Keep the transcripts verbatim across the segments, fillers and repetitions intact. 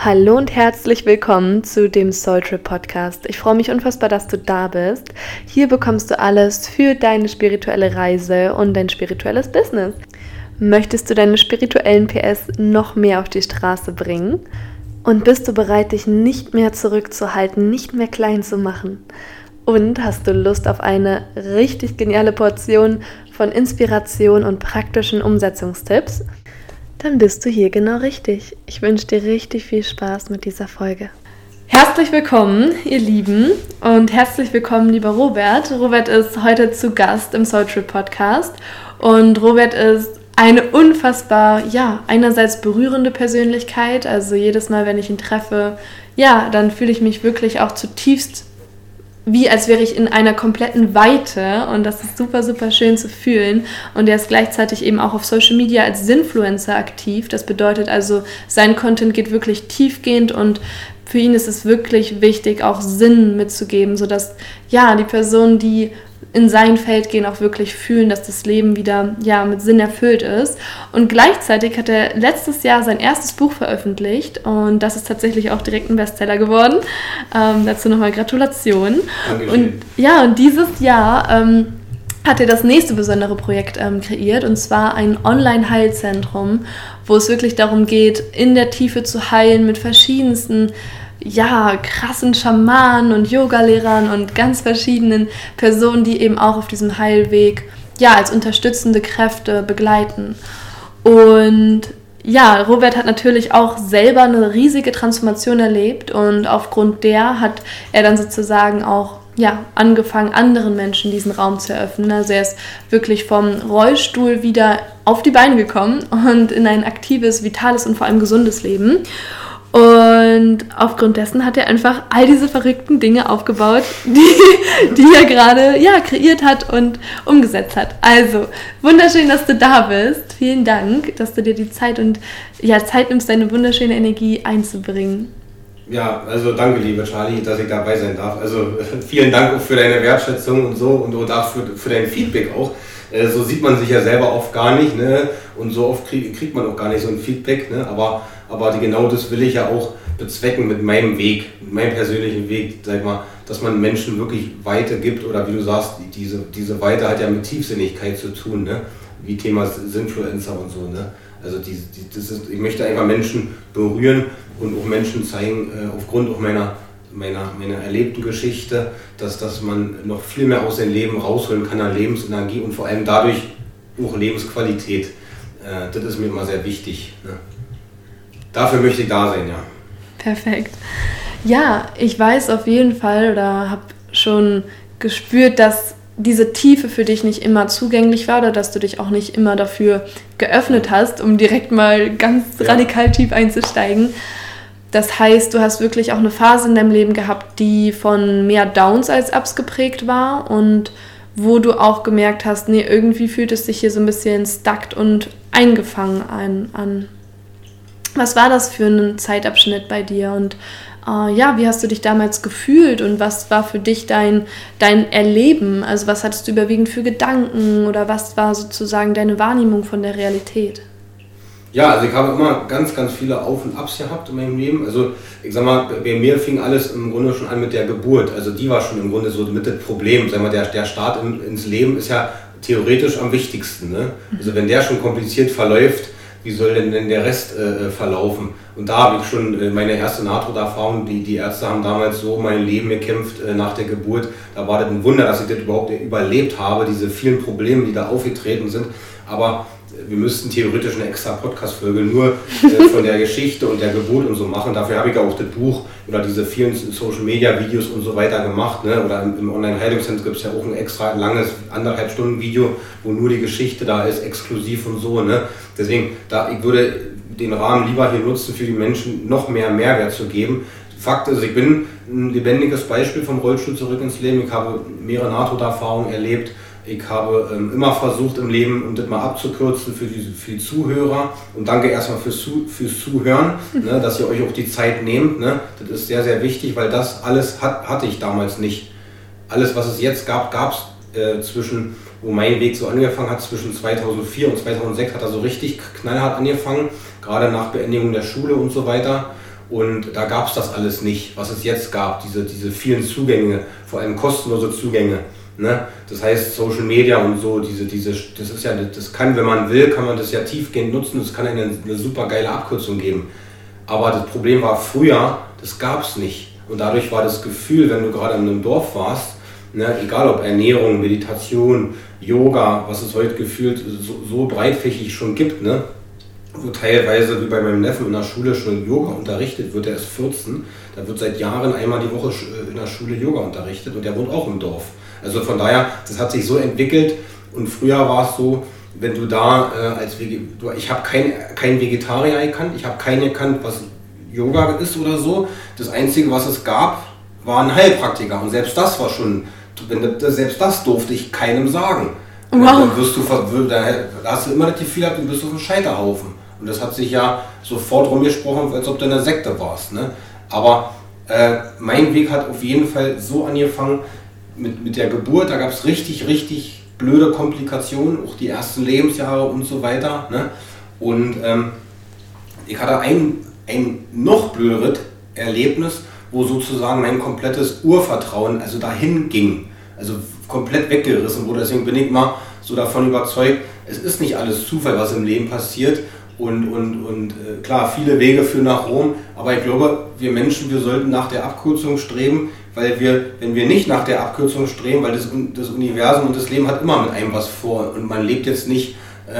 Hallo und herzlich willkommen zu dem Soul Trip Podcast. Ich freue mich unfassbar, dass du da bist. Hier bekommst du alles für deine spirituelle Reise und dein spirituelles Business. Möchtest du deine spirituellen P S noch mehr auf die Straße bringen? Und bist du bereit, dich nicht mehr zurückzuhalten, nicht mehr klein zu machen? Und hast du Lust auf eine richtig geniale Portion von Inspiration und praktischen Umsetzungstipps? Dann bist du hier genau richtig. Ich wünsche dir richtig viel Spaß mit dieser Folge. Herzlich willkommen, ihr Lieben, und herzlich willkommen, lieber Robert. Robert ist heute zu Gast im Soul Trip Podcast und Robert ist eine unfassbar, ja, einerseits berührende Persönlichkeit. Also jedes Mal, wenn ich ihn treffe, ja, dann fühle ich mich wirklich auch zutiefst wie als wäre ich in einer kompletten Weite, und das ist super, super schön zu fühlen. Und er ist gleichzeitig eben auch auf Social Media als Sinfluencer aktiv. Das bedeutet also, sein Content geht wirklich tiefgehend und für ihn ist es wirklich wichtig, auch Sinn mitzugeben, sodass ja, die Personen, die in sein Feld gehen, auch wirklich fühlen, dass das Leben wieder ja, mit Sinn erfüllt ist. Und gleichzeitig hat er letztes Jahr sein erstes Buch veröffentlicht und das ist tatsächlich auch direkt ein Bestseller geworden. Ähm, dazu nochmal Gratulation. Dankeschön. Und ja, und dieses Jahr ähm, hat er das nächste besondere Projekt ähm, kreiert, und zwar ein Online-Heilzentrum, wo es wirklich darum geht, in der Tiefe zu heilen mit verschiedensten ja, krassen Schamanen und Yogalehrern und ganz verschiedenen Personen, die eben auch auf diesem Heilweg ja, als unterstützende Kräfte begleiten. Und ja, Robert hat natürlich auch selber eine riesige Transformation erlebt und aufgrund der hat er dann sozusagen auch ja, angefangen, anderen Menschen diesen Raum zu eröffnen. Also er ist wirklich vom Rollstuhl wieder auf die Beine gekommen und in ein aktives, vitales und vor allem gesundes Leben. Und aufgrund dessen hat er einfach all diese verrückten Dinge aufgebaut, die, die er gerade ja, kreiert hat und umgesetzt hat. Also, wunderschön, dass du da bist. Vielen Dank, dass du dir die Zeit und ja, Zeit nimmst, deine wunderschöne Energie einzubringen. Ja, also danke, liebe Charlie, dass ich dabei sein darf. Also vielen Dank auch für deine Wertschätzung und so und auch für, für dein Feedback auch. So sieht man sich ja selber oft gar nicht, ne? Und so oft krieg, kriegt man auch gar nicht so ein Feedback, ne? Aber, aber genau das will ich ja auch bezwecken mit meinem Weg, mit meinem persönlichen Weg, sag mal, dass man Menschen wirklich Weite gibt oder wie du sagst, diese, diese Weite hat ja mit Tiefsinnigkeit zu tun, ne? Wie Thema Sinfluencer und so, ne? Also die, die, das ist, ich möchte einfach Menschen berühren und auch Menschen zeigen, äh, aufgrund auch meiner Meiner, meiner erlebten Geschichte, dass, dass man noch viel mehr aus dem Leben rausholen kann an Lebensenergie und vor allem dadurch auch Lebensqualität. Äh, das ist mir immer sehr wichtig. Ne? Dafür möchte ich da sein, ja. Perfekt. Ja, ich weiß auf jeden Fall oder habe schon gespürt, dass diese Tiefe für dich nicht immer zugänglich war oder dass du dich auch nicht immer dafür geöffnet hast, um direkt mal ganz ja. radikal tief einzusteigen. Das heißt, du hast wirklich auch eine Phase in deinem Leben gehabt, die von mehr Downs als Ups geprägt war und wo du auch gemerkt hast, nee, irgendwie fühlt es sich hier so ein bisschen stuckt und eingefangen an. an. Was war das für ein Zeitabschnitt bei dir und äh, ja, wie hast du dich damals gefühlt und was war für dich dein, dein Erleben? Also was hattest du überwiegend für Gedanken oder was war sozusagen deine Wahrnehmung von der Realität? Ja, also ich habe immer ganz, ganz viele Auf- und Abs gehabt in meinem Leben. Also ich sag mal, bei mir fing alles im Grunde schon an mit der Geburt. Also die war schon im Grunde so mit dem Problem. Sag mal, der, der Start in, ins Leben ist ja theoretisch am wichtigsten. Ne? Also wenn der schon kompliziert verläuft, wie soll denn, denn der Rest äh, verlaufen? Und da habe ich schon äh, meine erste Nahtoderfahrung, die, die Ärzte haben damals so mein Leben gekämpft äh, nach der Geburt. Da war das ein Wunder, dass ich das überhaupt überlebt habe, diese vielen Probleme, die da aufgetreten sind. Aber wir müssten theoretisch eine extra Podcast-Folge nur äh, von der Geschichte und der Geburt und so machen. Dafür habe ich ja auch das Buch oder diese vielen Social-Media-Videos und so weiter gemacht. Ne? Oder im, im Online-Heilungszentrum gibt es ja auch ein extra langes, anderthalb Stunden Video, wo nur die Geschichte da ist, exklusiv und so. Ne? Deswegen, da, ich würde den Rahmen lieber hier nutzen, für die Menschen noch mehr Mehrwert zu geben. Fakt ist, ich bin ein lebendiges Beispiel vom Rollstuhl zurück ins Leben. Ich habe mehrere Nahtoderfahrungen erlebt. Ich habe ähm, immer versucht im Leben, um das mal abzukürzen für die, für die Zuhörer, und danke erstmal fürs, Zu, fürs Zuhören, ne, dass ihr euch auch die Zeit nehmt. Ne, das ist sehr, sehr wichtig, weil das alles hat, hatte ich damals nicht. Alles, was es jetzt gab, gab es äh, zwischen, wo mein Weg so angefangen hat, zwischen zweitausendvier und zweitausendsechs hat er so richtig knallhart angefangen, gerade nach Beendigung der Schule und so weiter. Und da gab es das alles nicht, was es jetzt gab, diese, diese vielen Zugänge, vor allem kostenlose Zugänge. Ne? Das heißt Social Media und so, diese, diese, das ist ja, das kann, wenn man will, kann man das ja tiefgehend nutzen, das kann eine, eine super geile Abkürzung geben. Aber das Problem war früher, das gab es nicht. Und dadurch war das Gefühl, wenn du gerade in einem Dorf warst, ne, egal ob Ernährung, Meditation, Yoga, was es heute gefühlt so, so breitfächig schon gibt, ne? Wo teilweise wie bei meinem Neffen in der Schule schon Yoga unterrichtet wird, der ist vierzehn, da wird seit Jahren einmal die Woche in der Schule Yoga unterrichtet und der wohnt auch im Dorf. Also von daher, das hat sich so entwickelt und früher war es so, wenn du da äh, als Vegetarier, ich habe kein, kein Vegetarier erkannt, ich habe keinen erkannt, was Yoga ist oder so. Das Einzige, was es gab, war ein Heilpraktiker und selbst das war schon, wenn das, selbst das durfte ich keinem sagen. Wow. Dann wirst du, da hast du immer das Gefühl, du bist auf einem Scheiterhaufen. Und das hat sich ja sofort rumgesprochen, als ob du in einer Sekte warst. Ne? Aber äh, mein Weg hat auf jeden Fall so angefangen mit, mit der Geburt. Da gab es richtig, richtig blöde Komplikationen, auch die ersten Lebensjahre und so weiter. Ne? Und ähm, ich hatte ein, ein noch blöderes Erlebnis, wo sozusagen mein komplettes Urvertrauen also dahin ging. Also komplett weggerissen wurde. Deswegen bin ich mal so davon überzeugt, es ist nicht alles Zufall, was im Leben passiert. Und, und, und äh, klar, viele Wege führen nach Rom, aber ich glaube, wir Menschen, wir sollten nach der Abkürzung streben, weil wir, wenn wir nicht nach der Abkürzung streben, weil das, das Universum und das Leben hat immer mit einem was vor und man lebt jetzt nicht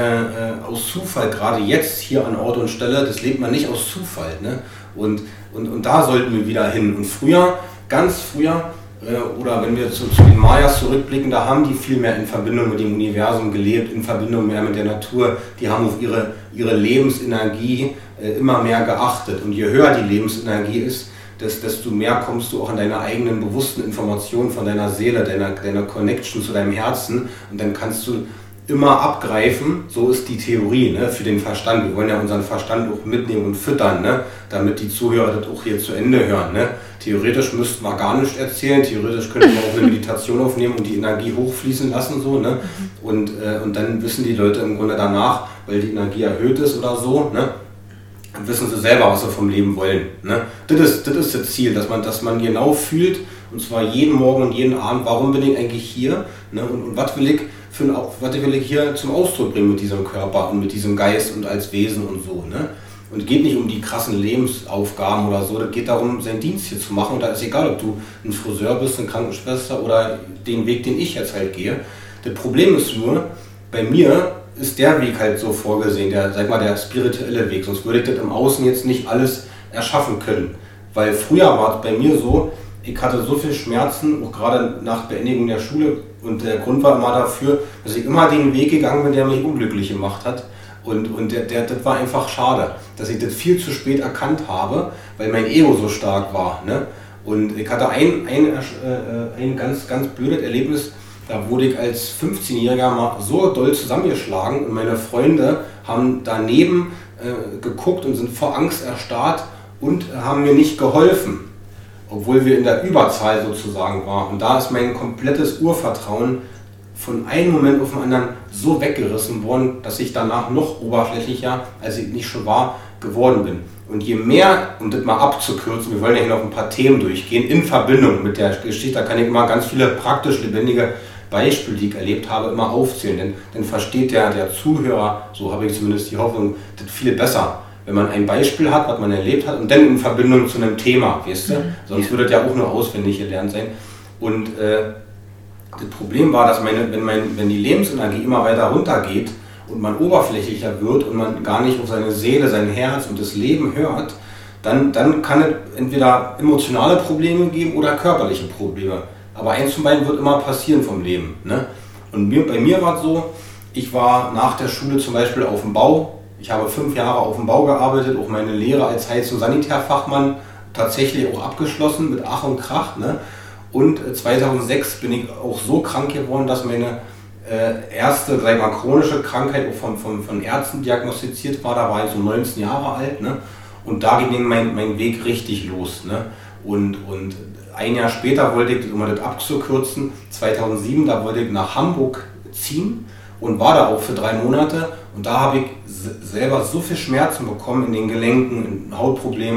äh, aus Zufall, gerade jetzt hier an Ort und Stelle, das lebt man nicht aus Zufall. Ne? Und, und, und da sollten wir wieder hin. Und früher, ganz früher, oder wenn wir zu, zu den Mayas zurückblicken, da haben die viel mehr in Verbindung mit dem Universum gelebt, in Verbindung mehr mit der Natur. Die haben auf ihre, ihre Lebensenergie äh, immer mehr geachtet. Und je höher die Lebensenergie ist, desto mehr kommst du auch an deine eigenen bewussten Informationen von deiner Seele, deiner, deiner Connection zu deinem Herzen. Und dann kannst du immer abgreifen, so ist die Theorie, ne, für den Verstand. Wir wollen ja unseren Verstand auch mitnehmen und füttern, ne, damit die Zuhörer das auch hier zu Ende hören. Ne. Theoretisch müssten wir gar nichts erzählen, theoretisch könnten wir auch eine Meditation aufnehmen und die Energie hochfließen lassen. So, ne, und, äh, und dann wissen die Leute im Grunde danach, weil die Energie erhöht ist oder so, ne, dann wissen sie selber, was sie vom Leben wollen. Ne. Das ist, das ist das Ziel, dass man, dass man genau fühlt, und zwar jeden Morgen und jeden Abend, warum bin ich eigentlich hier, ne, und, und was will ich Für ein, was will ich hier zum Ausdruck bringen mit diesem Körper und mit diesem Geist und als Wesen und so. Ne? Und es geht nicht um die krassen Lebensaufgaben oder so, es geht darum, seinen Dienst hier zu machen. Und da ist egal, ob du ein Friseur bist, eine Krankenschwester oder den Weg, den ich jetzt halt gehe. Das Problem ist nur, bei mir ist der Weg halt so vorgesehen, der, sag mal, der spirituelle Weg. Sonst würde ich das im Außen jetzt nicht alles erschaffen können. Weil früher war es bei mir so, ich hatte so viel Schmerzen, auch gerade nach Beendigung der Schule. Und der Grund war immer dafür, dass ich immer den Weg gegangen bin, der mich unglücklich gemacht hat. Und, und der, der, das war einfach schade, dass ich das viel zu spät erkannt habe, weil mein Ego so stark war. Ne? Und ich hatte ein, ein, äh, ein ganz, ganz blödes Erlebnis, da wurde ich als fünfzehnjähriger mal so doll zusammengeschlagen und meine Freunde haben daneben äh, geguckt und sind vor Angst erstarrt und haben mir nicht geholfen. Obwohl wir in der Überzahl sozusagen waren. Und da ist mein komplettes Urvertrauen von einem Moment auf den anderen so weggerissen worden, dass ich danach noch oberflächlicher, als ich nicht schon war, geworden bin. Und je mehr, um das mal abzukürzen, wir wollen ja hier noch ein paar Themen durchgehen, in Verbindung mit der Geschichte, da kann ich immer ganz viele praktisch lebendige Beispiele, die ich erlebt habe, immer aufzählen. Denn dann versteht der, der Zuhörer, so habe ich zumindest die Hoffnung, das viel besser. Wenn man ein Beispiel hat, was man erlebt hat und dann in Verbindung zu einem Thema, weißt du? Mhm. Sonst würde das ja auch nur auswendig gelernt sein. Und äh, das Problem war, dass meine, wenn, mein, wenn die Lebensenergie immer weiter runtergeht und man oberflächlicher wird und man gar nicht auf seine Seele, sein Herz und das Leben hört, dann, dann kann es entweder emotionale Probleme geben oder körperliche Probleme. Aber eins von beiden wird immer passieren vom Leben. Ne? Und mir, bei mir war es so, ich war nach der Schule zum Beispiel auf dem Bau. Ich habe fünf Jahre auf dem Bau gearbeitet, auch meine Lehre als Heiz- und Sanitärfachmann tatsächlich auch abgeschlossen mit Ach und Krach. Ne? Und zweitausendsechs bin ich auch so krank geworden, dass meine äh, erste, sag ich mal, chronische Krankheit auch von, von, von Ärzten diagnostiziert war. Da war ich so neunzehn Jahre alt. Ne? Und da ging mein, mein Weg richtig los. Ne? Und, und ein Jahr später wollte ich, um das abzukürzen, zweitausendsieben, da wollte ich nach Hamburg ziehen. Und war da auch für drei Monate und da habe ich selber so viel Schmerzen bekommen in den Gelenken, in Hautprobleme,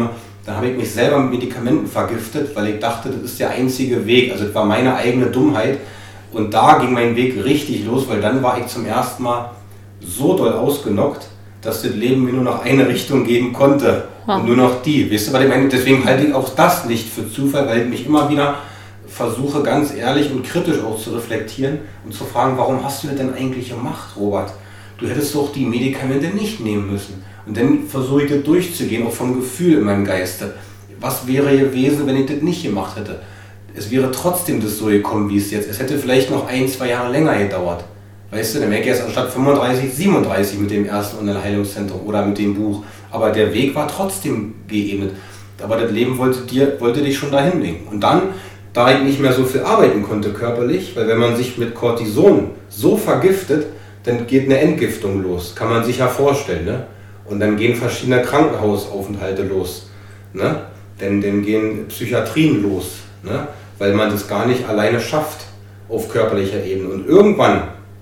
Dann habe ich mich selber mit Medikamenten vergiftet, weil ich dachte, das ist der einzige Weg. Also das war meine eigene Dummheit. Und da ging mein Weg richtig los, weil dann war ich zum ersten Mal so doll ausgenockt, dass das Leben mir nur noch eine Richtung geben konnte. Wow. Und nur noch die. Weißt du, was ich meine? Deswegen halte ich auch das nicht für Zufall, weil ich mich immer wieder versuche, ganz ehrlich und kritisch auch zu reflektieren und zu fragen, warum hast du das denn eigentlich gemacht, Robert? Du hättest doch die Medikamente nicht nehmen müssen. Und dann versuche ich das durchzugehen, auch vom Gefühl in meinem Geiste. Was wäre gewesen, wenn ich das nicht gemacht hätte? Es wäre trotzdem das so gekommen, wie es jetzt ist. Es hätte vielleicht noch ein, zwei Jahre länger gedauert. Weißt du, dann wäre ich erst anstatt fünfunddreißig, siebenunddreißig mit dem ersten Unterheilungszentrum oder mit dem Buch. Aber der Weg war trotzdem geebnet. Aber das Leben wollte, dir, wollte dich schon dahin bringen. Und dann, da ich nicht mehr so viel arbeiten konnte körperlich, weil wenn man sich mit Cortison so vergiftet, dann geht eine Entgiftung los. Kann man sich ja vorstellen, ne? Und dann gehen verschiedene Krankenhausaufenthalte los. Ne? Dann, dann gehen Psychiatrien los, ne? Weil man das gar nicht alleine schafft auf körperlicher Ebene. Und irgendwann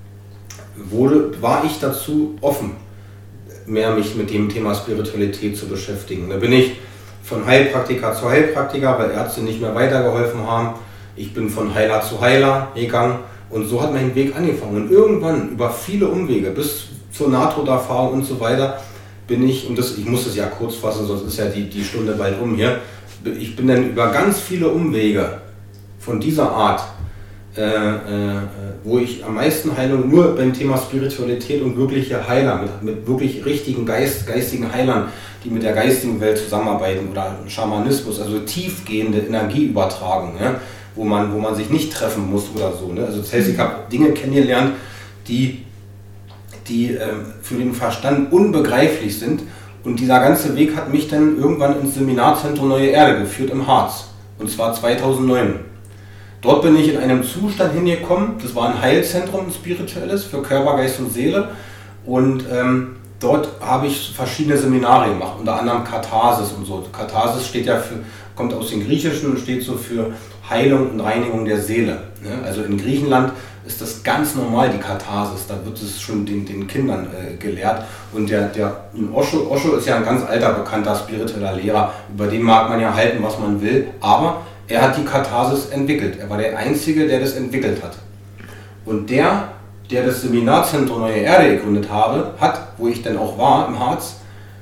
wurde, war ich dazu offen, mehr mich mit dem Thema Spiritualität zu beschäftigen. Da bin ich von Heilpraktiker zu Heilpraktiker, weil Ärzte nicht mehr weitergeholfen haben. Ich bin von Heiler zu Heiler gegangen und so hat mein Weg angefangen. Und irgendwann, über viele Umwege, bis zur Nahtoderfahrung und so weiter, bin ich, und das, ich muss es ja kurz fassen, sonst ist ja die, die Stunde bald um hier, ich bin dann über ganz viele Umwege von dieser Art, äh, äh, wo ich am meisten Heilung nur beim Thema Spiritualität und wirkliche Heiler, mit, mit wirklich richtigen Geist, geistigen Heilern, die mit der geistigen Welt zusammenarbeiten oder Schamanismus, also tiefgehende Energieübertragung, ja, wo man, wo man sich nicht treffen muss oder so. Ne? Also das heißt, ich habe Dinge kennengelernt, die die ähm, für den Verstand unbegreiflich sind. Und dieser ganze Weg hat mich dann irgendwann ins Seminarzentrum Neue Erde geführt im Harz. Und zwar zweitausendneun. Dort bin ich in einem Zustand hingekommen, das war ein Heilzentrum, ein spirituelles, für Körper, Geist und Seele. Und ähm, dort habe ich verschiedene Seminare gemacht, unter anderem Katharsis und so. Katharsis steht ja für, kommt aus dem Griechischen und steht so für Heilung und Reinigung der Seele. Ne? Also in Griechenland ist das ganz normal, die Katharsis, da wird es schon den, den Kindern äh, gelehrt. Und der, der Osho, Osho ist ja ein ganz alter, bekannter spiritueller Lehrer, über den mag man ja halten, was man will, aber er hat die Katharsis entwickelt. Er war der Einzige, der das entwickelt hat. Und der, der das Seminarzentrum Neue Erde gegründet habe, hat, wo ich dann auch war, im Harz,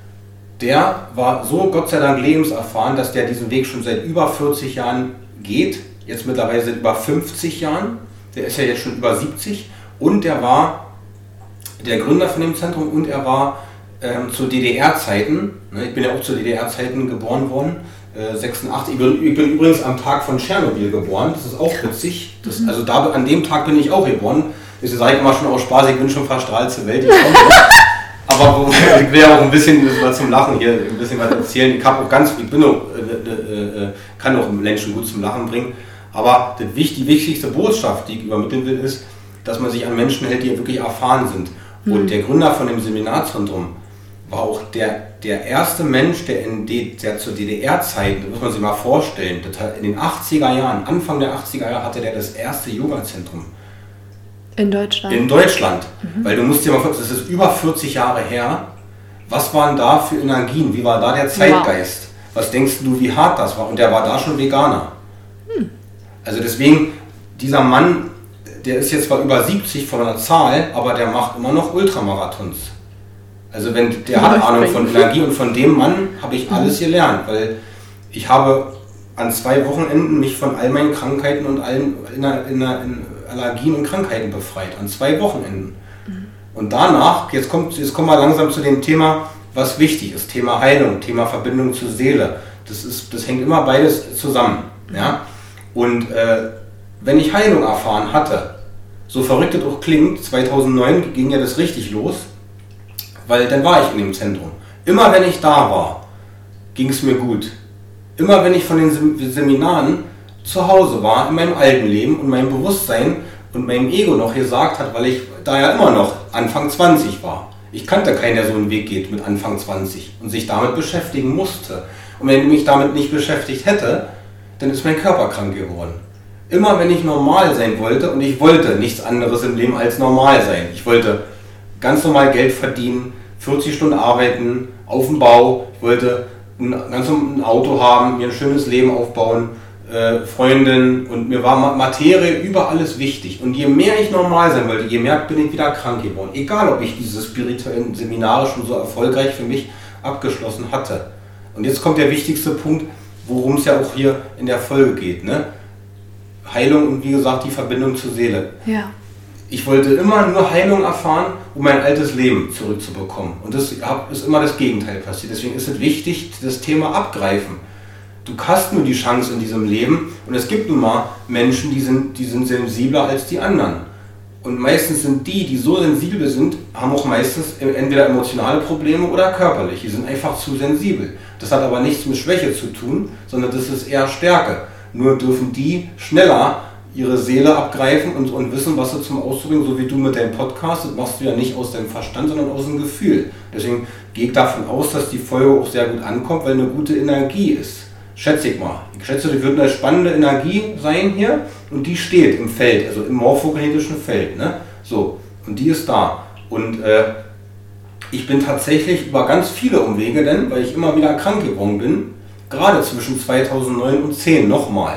der war so Gott sei Dank lebenserfahren, dass der diesen Weg schon seit über vierzig Jahren geht, jetzt mittlerweile seit über fünfzig Jahren. Der ist ja jetzt schon über siebzig und der war der Gründer von dem Zentrum und er war ähm, zu D D R-Zeiten, ne, ich bin ja auch zu D D R-Zeiten geboren worden, äh, sechsundachtzig, ich bin, ich bin übrigens am Tag von Tschernobyl geboren, das ist auch witzig, das, also da, an dem Tag bin ich auch geboren, das sage ich immer schon aus Spaß, ich bin schon verstrahlt zur Welt gekommen, aber ich will ja auch ein bisschen was zum Lachen hier, ein bisschen was erzählen, ich, auch ganz, ich bin auch, äh, äh, kann auch Menschen gut zum Lachen bringen. Aber die wichtigste Botschaft, die ich übermitteln will, ist, dass man sich an Menschen hält, die wirklich erfahren sind. Mhm. Und der Gründer von dem Seminarzentrum war auch der, der erste Mensch, der, in D, der zur D D R-Zeiten, das muss man sich mal vorstellen, in den achtziger Jahren, Anfang der achtziger Jahre hatte der das erste Yoga-Zentrum. In Deutschland? In Deutschland. Mhm. Weil du musst dir mal vorstellen, das ist über vierzig Jahre her. Was waren da für Energien? Wie war da der Zeitgeist? Wow. Was denkst du, wie hart das war? Und der war da schon Veganer. Mhm. Also deswegen, dieser Mann, der ist jetzt zwar über siebzig von der Zahl, aber der macht immer noch Ultramarathons. Also wenn der hat Ahnung von Energie und von dem Mann habe ich alles gelernt, weil ich habe an zwei Wochenenden mich von all meinen Krankheiten und allen in, in, in Allergien und Krankheiten befreit. An zwei Wochenenden. Mhm. Und danach, jetzt, kommt, jetzt kommen wir langsam zu dem Thema, was wichtig ist. Thema Heilung, Thema Verbindung zur Seele. Das, ist, das hängt immer beides zusammen. Ja? Und äh, wenn ich Heilung erfahren hatte, so verrückt es auch klingt, zweitausendneun ging ja das richtig los, weil dann war ich in dem Zentrum. Immer wenn ich da war, ging es mir gut. Immer wenn ich von den Seminaren zu Hause war, in meinem alten Leben und meinem Bewusstsein und meinem Ego noch gesagt hat, weil ich da ja immer noch Anfang zwanzig war. Ich kannte keinen, der so einen Weg geht mit Anfang zwanzig und sich damit beschäftigen musste. Und wenn ich mich damit nicht beschäftigt hätte, dann ist mein Körper krank geworden. Immer wenn ich normal sein wollte, und ich wollte nichts anderes im Leben als normal sein. Ich wollte ganz normal Geld verdienen, vierzig Stunden arbeiten, auf dem Bau, ich wollte ein ganz ein Auto haben, mir ein schönes Leben aufbauen, äh, Freundin, und mir war Materie über alles wichtig. Und je mehr ich normal sein wollte, je mehr bin ich wieder krank geworden. Egal, ob ich diese spirituellen Seminare schon so erfolgreich für mich abgeschlossen hatte. Und jetzt kommt der wichtigste Punkt, worum es ja auch hier in der Folge geht. Ne? Heilung und wie gesagt die Verbindung zur Seele. Ja. Ich wollte immer nur Heilung erfahren, um mein altes Leben zurückzubekommen. Und das ist immer das Gegenteil passiert. Deswegen ist es wichtig, das Thema abgreifen. Du hast nur die Chance in diesem Leben, und es gibt nun mal Menschen, die sind, die sind sensibler als die anderen. Und meistens sind die, die so sensibel sind, haben auch meistens entweder emotionale Probleme oder körperlich. Die sind einfach zu sensibel. Das hat aber nichts mit Schwäche zu tun, sondern das ist eher Stärke. Nur dürfen die schneller ihre Seele abgreifen und, und wissen, was sie zum Ausdruck bringen, so wie du mit deinem Podcast. Das machst du ja nicht aus deinem Verstand, sondern aus dem Gefühl. Deswegen gehe ich davon aus, dass die Folge auch sehr gut ankommt, weil eine gute Energie ist. Schätze ich mal. Ich schätze, die wird eine spannende Energie sein hier, und die steht im Feld, also im morphogenetischen Feld. Ne? So, und die ist da. Und äh, ich bin tatsächlich über ganz viele Umwege, denn, weil ich immer wieder krank geworden bin, gerade zwischen zweitausendneun und zehn nochmal.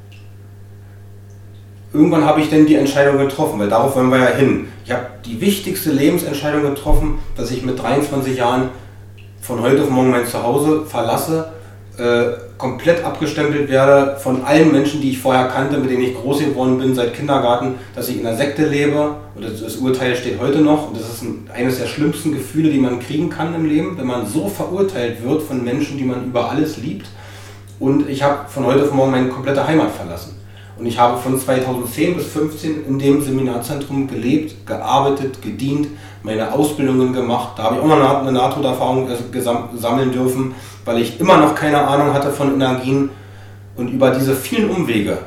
Irgendwann habe ich dann die Entscheidung getroffen, weil darauf wollen wir ja hin. Ich habe die wichtigste Lebensentscheidung getroffen, dass ich mit dreiundzwanzig Jahren von heute auf morgen mein Zuhause verlasse, äh, komplett abgestempelt werde von allen Menschen, die ich vorher kannte, mit denen ich groß geworden bin seit Kindergarten, dass ich in einer Sekte lebe, und das, das Urteil steht heute noch, und das ist ein, eines der schlimmsten Gefühle, die man kriegen kann im Leben, wenn man so verurteilt wird von Menschen, die man über alles liebt. Und ich habe von heute auf morgen meine komplette Heimat verlassen. Und ich habe von zweitausendzehn bis zweitausendfünfzehn in dem Seminarzentrum gelebt, gearbeitet, gedient, meine Ausbildungen gemacht. Da habe ich auch noch eine Nahtoderfahrung sammeln dürfen, weil ich immer noch keine Ahnung hatte von Energien. Und über diese vielen Umwege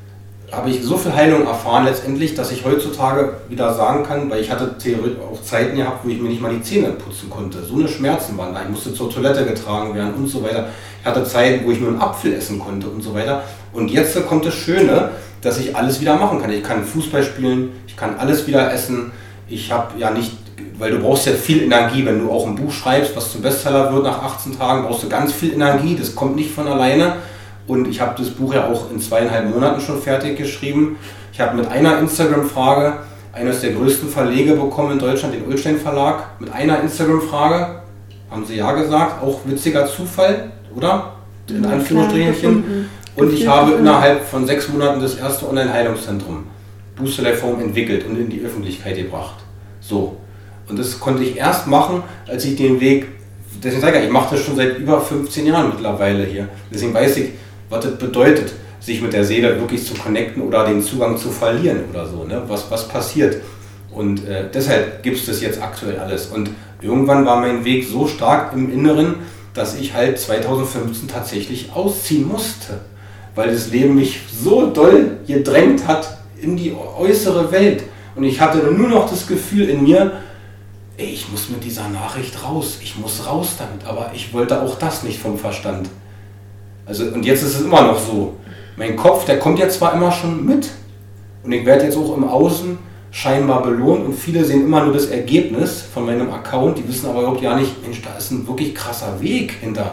habe ich so viel Heilung erfahren letztendlich, dass ich heutzutage wieder sagen kann, weil ich hatte theoretisch auch Zeiten gehabt, wo ich mir nicht mal die Zähne putzen konnte. So eine Schmerzen waren da. Ich musste zur Toilette getragen werden und so weiter. Ich hatte Zeiten, wo ich nur einen Apfel essen konnte und so weiter. Und jetzt kommt das Schöne, dass ich alles wieder machen kann. Ich kann Fußball spielen, ich kann alles wieder essen. Ich habe ja nicht, weil du brauchst ja viel Energie, wenn du auch ein Buch schreibst, was zum Bestseller wird nach achtzehn Tagen, brauchst du ganz viel Energie. Das kommt nicht von alleine. Und ich habe das Buch ja auch in zweieinhalb Monaten schon fertig geschrieben. Ich habe mit einer Instagram-Frage eines der größten Verlege bekommen in Deutschland, den Ullstein Verlag. Mit einer Instagram-Frage haben sie ja gesagt, auch witziger Zufall, oder? In Anführungsstrichen. Und ich habe innerhalb von sechs Monaten das erste Online-Heilungszentrum Booster Life Home entwickelt und in die Öffentlichkeit gebracht. So. Und das konnte ich erst machen, als ich den Weg, deswegen sage ich, ich mache das schon seit über fünfzehn Jahren mittlerweile hier. Deswegen weiß ich, was das bedeutet, sich mit der Seele wirklich zu connecten oder den Zugang zu verlieren oder so, ne? was, was passiert. Und äh, deshalb gibt es das jetzt aktuell alles. Und irgendwann war mein Weg so stark im Inneren, dass ich halt zweitausendfünfzehn tatsächlich ausziehen musste. Weil das Leben mich so doll gedrängt hat in die äußere Welt. Und ich hatte nur noch das Gefühl in mir, ey, ich muss mit dieser Nachricht raus, ich muss raus damit. Aber ich wollte auch das nicht vom Verstand. Also, und jetzt ist es immer noch so. Mein Kopf, der kommt ja zwar immer schon mit. Und ich werde jetzt auch im Außen scheinbar belohnt. Und viele sehen immer nur das Ergebnis von meinem Account. Die wissen aber überhaupt ja nicht, Mensch, da ist ein wirklich krasser Weg hinter.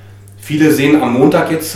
Viele sehen am Montag jetzt,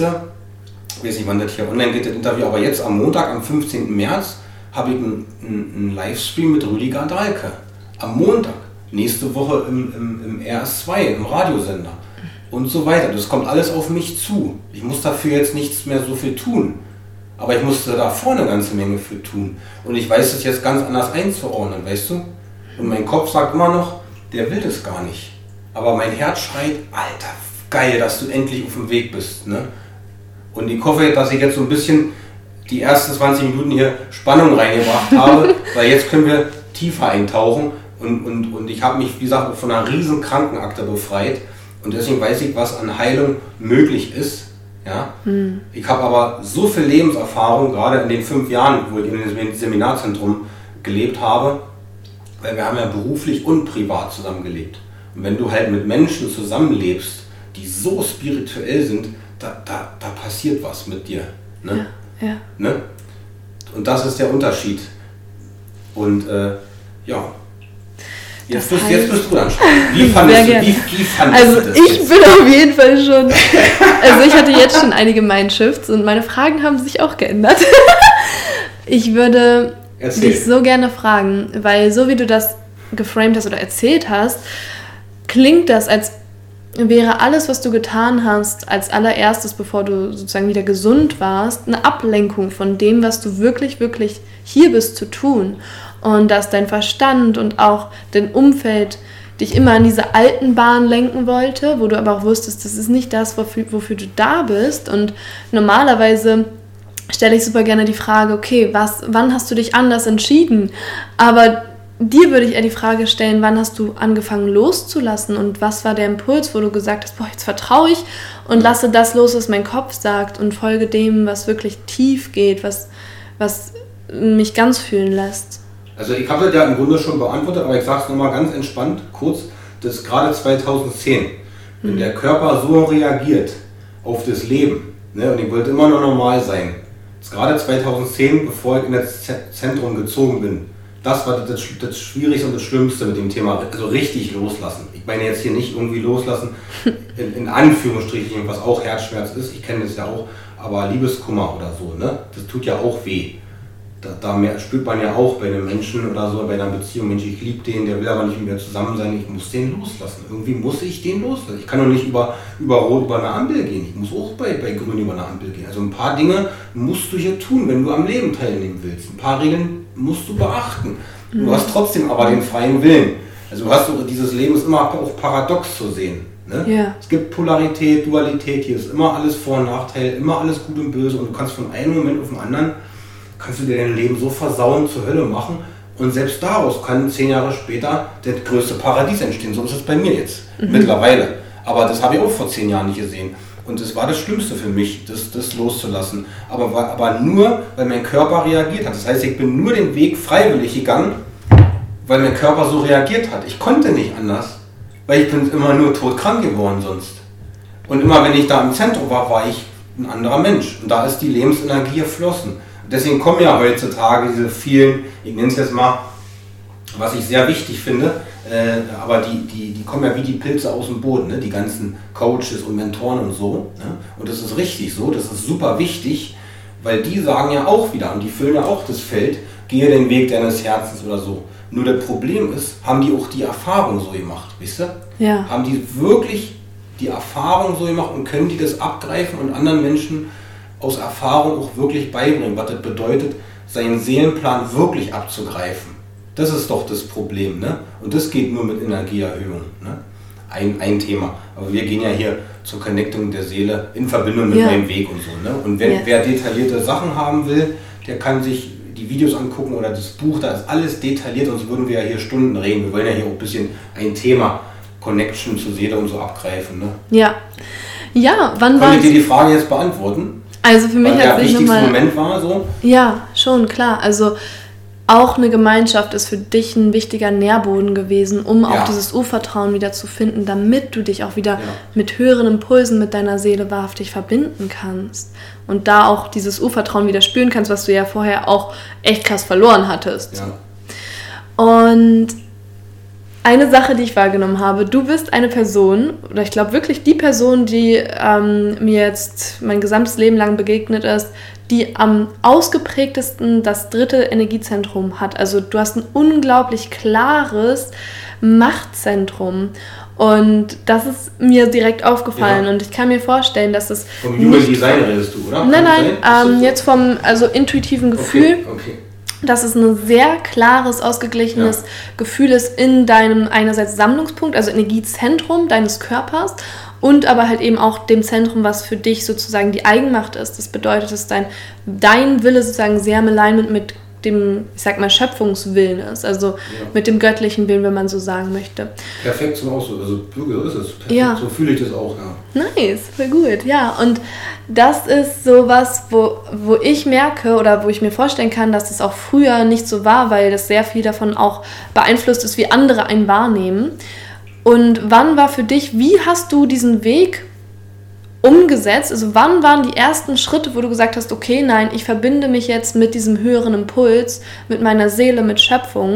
ich weiß nicht, wann das hier online geht, das Interview, aber jetzt am Montag, am fünfzehnten März, habe ich einen, einen Livestream mit Rüdiger Dahlke. Am Montag. Nächste Woche im, im, im R S zwei, im Radiosender. Und so weiter. Das kommt alles auf mich zu. Ich muss dafür jetzt nichts mehr so viel tun. Aber ich musste da vorne eine ganze Menge für tun. Und ich weiß es jetzt ganz anders einzuordnen, weißt du? Und mein Kopf sagt immer noch, der will das gar nicht. Aber mein Herz schreit, Alter, geil, dass du endlich auf dem Weg bist. Ne? Und ich hoffe, dass ich jetzt so ein bisschen die ersten zwanzig Minuten hier Spannung reingebracht habe, weil jetzt können wir tiefer eintauchen. Und, und, und ich habe mich, wie gesagt, von einer riesen Krankenakte befreit. Und deswegen weiß ich, was an Heilung möglich ist. Ja? Hm. Ich habe aber so viel Lebenserfahrung, gerade in den fünf Jahren, wo ich in dem Seminarzentrum gelebt habe, weil wir haben ja beruflich und privat zusammengelebt. Und wenn du halt mit Menschen zusammenlebst, die so spirituell sind, da, da, da passiert was mit dir. Ne? Ja, ja. Ne? Und das ist der Unterschied. Und äh, ja. Jetzt bist, jetzt bist du dann schon. Wie fandest du, wie, wie fandest also du das? Ich jetzt? bin auf jeden Fall schon. Also ich hatte jetzt schon einige Mindshifts und meine Fragen haben sich auch geändert. Ich würde Erzähl. dich so gerne fragen, weil so wie du das geframed hast oder erzählt hast, klingt das, als wäre alles, was du getan hast, als allererstes, bevor du sozusagen wieder gesund warst, eine Ablenkung von dem, was du wirklich, wirklich hier bist zu tun. Und dass dein Verstand und auch dein Umfeld dich immer an diese alten Bahnen lenken wollte, wo du aber auch wusstest, das ist nicht das, wofür, wofür du da bist. Und normalerweise stelle ich super gerne die Frage, okay, was, wann hast du dich anders entschieden? Aber dir würde ich eher die Frage stellen, wann hast du angefangen loszulassen und was war der Impuls, wo du gesagt hast, boah, jetzt vertraue ich und lasse das los, was mein Kopf sagt und folge dem, was wirklich tief geht, was, was mich ganz fühlen lässt. Also ich habe das ja im Grunde schon beantwortet, aber ich sage es nochmal ganz entspannt, kurz, das ist gerade zweitausendzehn, wenn mhm. der Körper so reagiert auf das Leben, ne, und ich wollte immer noch normal sein, das ist gerade zweitausendzehn, bevor ich in das Zentrum gezogen bin, das war das, das Schwierigste und das Schlimmste mit dem Thema, also richtig loslassen. Ich meine jetzt hier nicht irgendwie loslassen, in, in Anführungsstrichen, was auch Herzschmerz ist, ich kenne das ja auch, aber Liebeskummer oder so, ne, das tut ja auch weh. Da, da mehr, spürt man ja auch bei einem Menschen oder so, bei einer Beziehung, Mensch, ich liebe den, der will aber nicht mit mir zusammen sein, ich muss den loslassen. Irgendwie muss ich den loslassen. Ich kann doch nicht über, über Rot über eine Ampel gehen, ich muss auch bei, bei Grün über eine Ampel gehen. Also ein paar Dinge musst du hier tun, wenn du am Leben teilnehmen willst. Ein paar Regeln musst du beachten. Du hast trotzdem aber den freien Willen. Also du hast so, dieses Leben ist immer auch paradox zu sehen. Ne? Ja. Es gibt Polarität, Dualität, hier ist immer alles Vor- und Nachteil, immer alles Gut und Böse und du kannst von einem Moment auf den anderen kannst du dir dein Leben so versauen, zur Hölle machen und selbst daraus kann zehn Jahre später das größte Paradies entstehen. So ist es bei mir jetzt, mhm. mittlerweile. Aber das habe ich auch vor zehn Jahren nicht gesehen. Und das war das Schlimmste für mich, das, das loszulassen. Aber, aber nur, weil mein Körper reagiert hat. Das heißt, ich bin nur den Weg freiwillig gegangen, weil mein Körper so reagiert hat. Ich konnte nicht anders, weil ich bin immer nur todkrank geworden sonst. Und immer wenn ich da im Zentrum war, war ich ein anderer Mensch. Und da ist die Lebensenergie geflossen. Deswegen kommen ja heutzutage diese vielen, ich nenne es jetzt mal, was ich sehr wichtig finde, äh, aber die, die, die kommen ja wie die Pilze aus dem Boden, ne? Die ganzen Coaches und Mentoren und so. Ne? Und das ist richtig so, das ist super wichtig, weil die sagen ja auch wieder, und die füllen ja auch das Feld, gehe den Weg deines Herzens oder so. Nur das Problem ist, haben die auch die Erfahrung so gemacht, wisst ihr? Ja. Haben die wirklich die Erfahrung so gemacht und können die das abgreifen und anderen Menschen aus Erfahrung auch wirklich beibringen, was das bedeutet, seinen Seelenplan wirklich abzugreifen. Das ist doch das Problem, ne? Und das geht nur mit Energieerhöhung, ne? Ein, ein Thema. Aber wir gehen ja hier zur Connectung der Seele in Verbindung mit ja. meinem Weg und so, ne? Und wenn ja. wer detaillierte Sachen haben will, der kann sich die Videos angucken oder das Buch, da ist alles detailliert, sonst würden wir ja hier Stunden reden. Wir wollen ja hier auch ein bisschen ein Thema Connection zur Seele und so abgreifen, ne? Ja. Ja, wann war... Konntet ihr die Frage jetzt beantworten? Also für mich hat sich nochmal... Der wichtigste Moment war so? Ja, schon, klar. Also auch eine Gemeinschaft ist für dich ein wichtiger Nährboden gewesen, um ja. auch dieses Urvertrauen wieder zu finden, damit du dich auch wieder ja. mit höheren Impulsen mit deiner Seele wahrhaftig verbinden kannst. Und da auch dieses Urvertrauen wieder spüren kannst, was du ja vorher auch echt krass verloren hattest. Ja. Und eine Sache, die ich wahrgenommen habe, du bist eine Person, oder ich glaube wirklich die Person, die ähm, mir jetzt mein gesamtes Leben lang begegnet ist, die am ausgeprägtesten das dritte Energiezentrum hat. Also du hast ein unglaublich klares Machtzentrum. Und das ist mir direkt aufgefallen. Ja. Und ich kann mir vorstellen, dass es... Vom Human Design redest du, oder? Nein, nein, ähm, jetzt vom also intuitiven Gefühl. Okay, okay. Dass es ein sehr klares, ausgeglichenes ja. Gefühl ist in deinem einerseits Sammlungspunkt, also Energiezentrum deines Körpers und aber halt eben auch dem Zentrum, was für dich sozusagen die Eigenmacht ist. Das bedeutet, dass dein, dein Wille sozusagen sehr im Alignment mit dem, ich sag mal, Schöpfungswillen ist, also ja. mit dem göttlichen Willen, wenn man so sagen möchte. Perfekt zum Ausdruck, also so ist es. Perfekt, ja. so fühle ich das auch. Ja. Nice, voll gut, ja. Und das ist sowas, wo, wo ich merke oder wo ich mir vorstellen kann, dass das auch früher nicht so war, weil das sehr viel davon auch beeinflusst ist, wie andere einen wahrnehmen. Und wann war für dich, wie hast du diesen Weg umgesetzt? Also wann waren die ersten Schritte, wo du gesagt hast, okay, nein, ich verbinde mich jetzt mit diesem höheren Impuls, mit meiner Seele, mit Schöpfung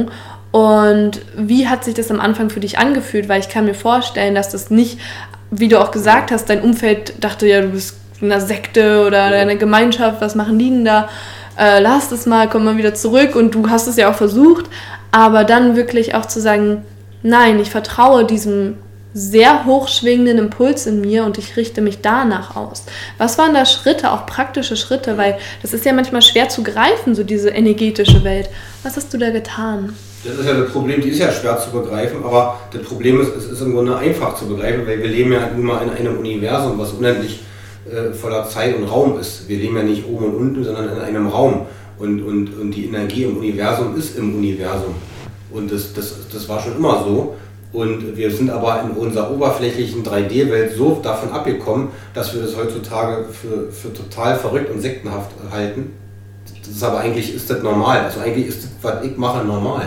Und wie hat sich das am Anfang für dich angefühlt? Weil ich kann mir vorstellen, dass das nicht, wie du auch gesagt hast, dein Umfeld dachte, ja, du bist in einer Sekte oder in einer Gemeinschaft, was machen die denn da? Äh, lass das mal, komm mal wieder zurück. Und du hast es ja auch versucht, aber dann wirklich auch zu sagen, nein, ich vertraue diesem sehr hochschwingenden Impuls in mir und ich richte mich danach aus. Was waren da Schritte, auch praktische Schritte? Weil das ist ja manchmal schwer zu greifen, so diese energetische Welt. Was hast du da getan? Das ist ja das Problem, die ist ja schwer zu begreifen, aber das Problem ist, es ist im Grunde einfach zu begreifen, weil wir leben ja nun mal in einem Universum, was unendlich äh, voller Zeit und Raum ist. Wir leben ja nicht oben und unten, sondern in einem Raum. Und, und, und die Energie im Universum ist im Universum. Und das, das, das war schon immer so. Und wir sind aber in unserer oberflächlichen drei D Welt so davon abgekommen, dass wir das heutzutage für, für total verrückt und sektenhaft halten. Das ist aber eigentlich ist das normal. Also eigentlich ist das, was ich mache, normal.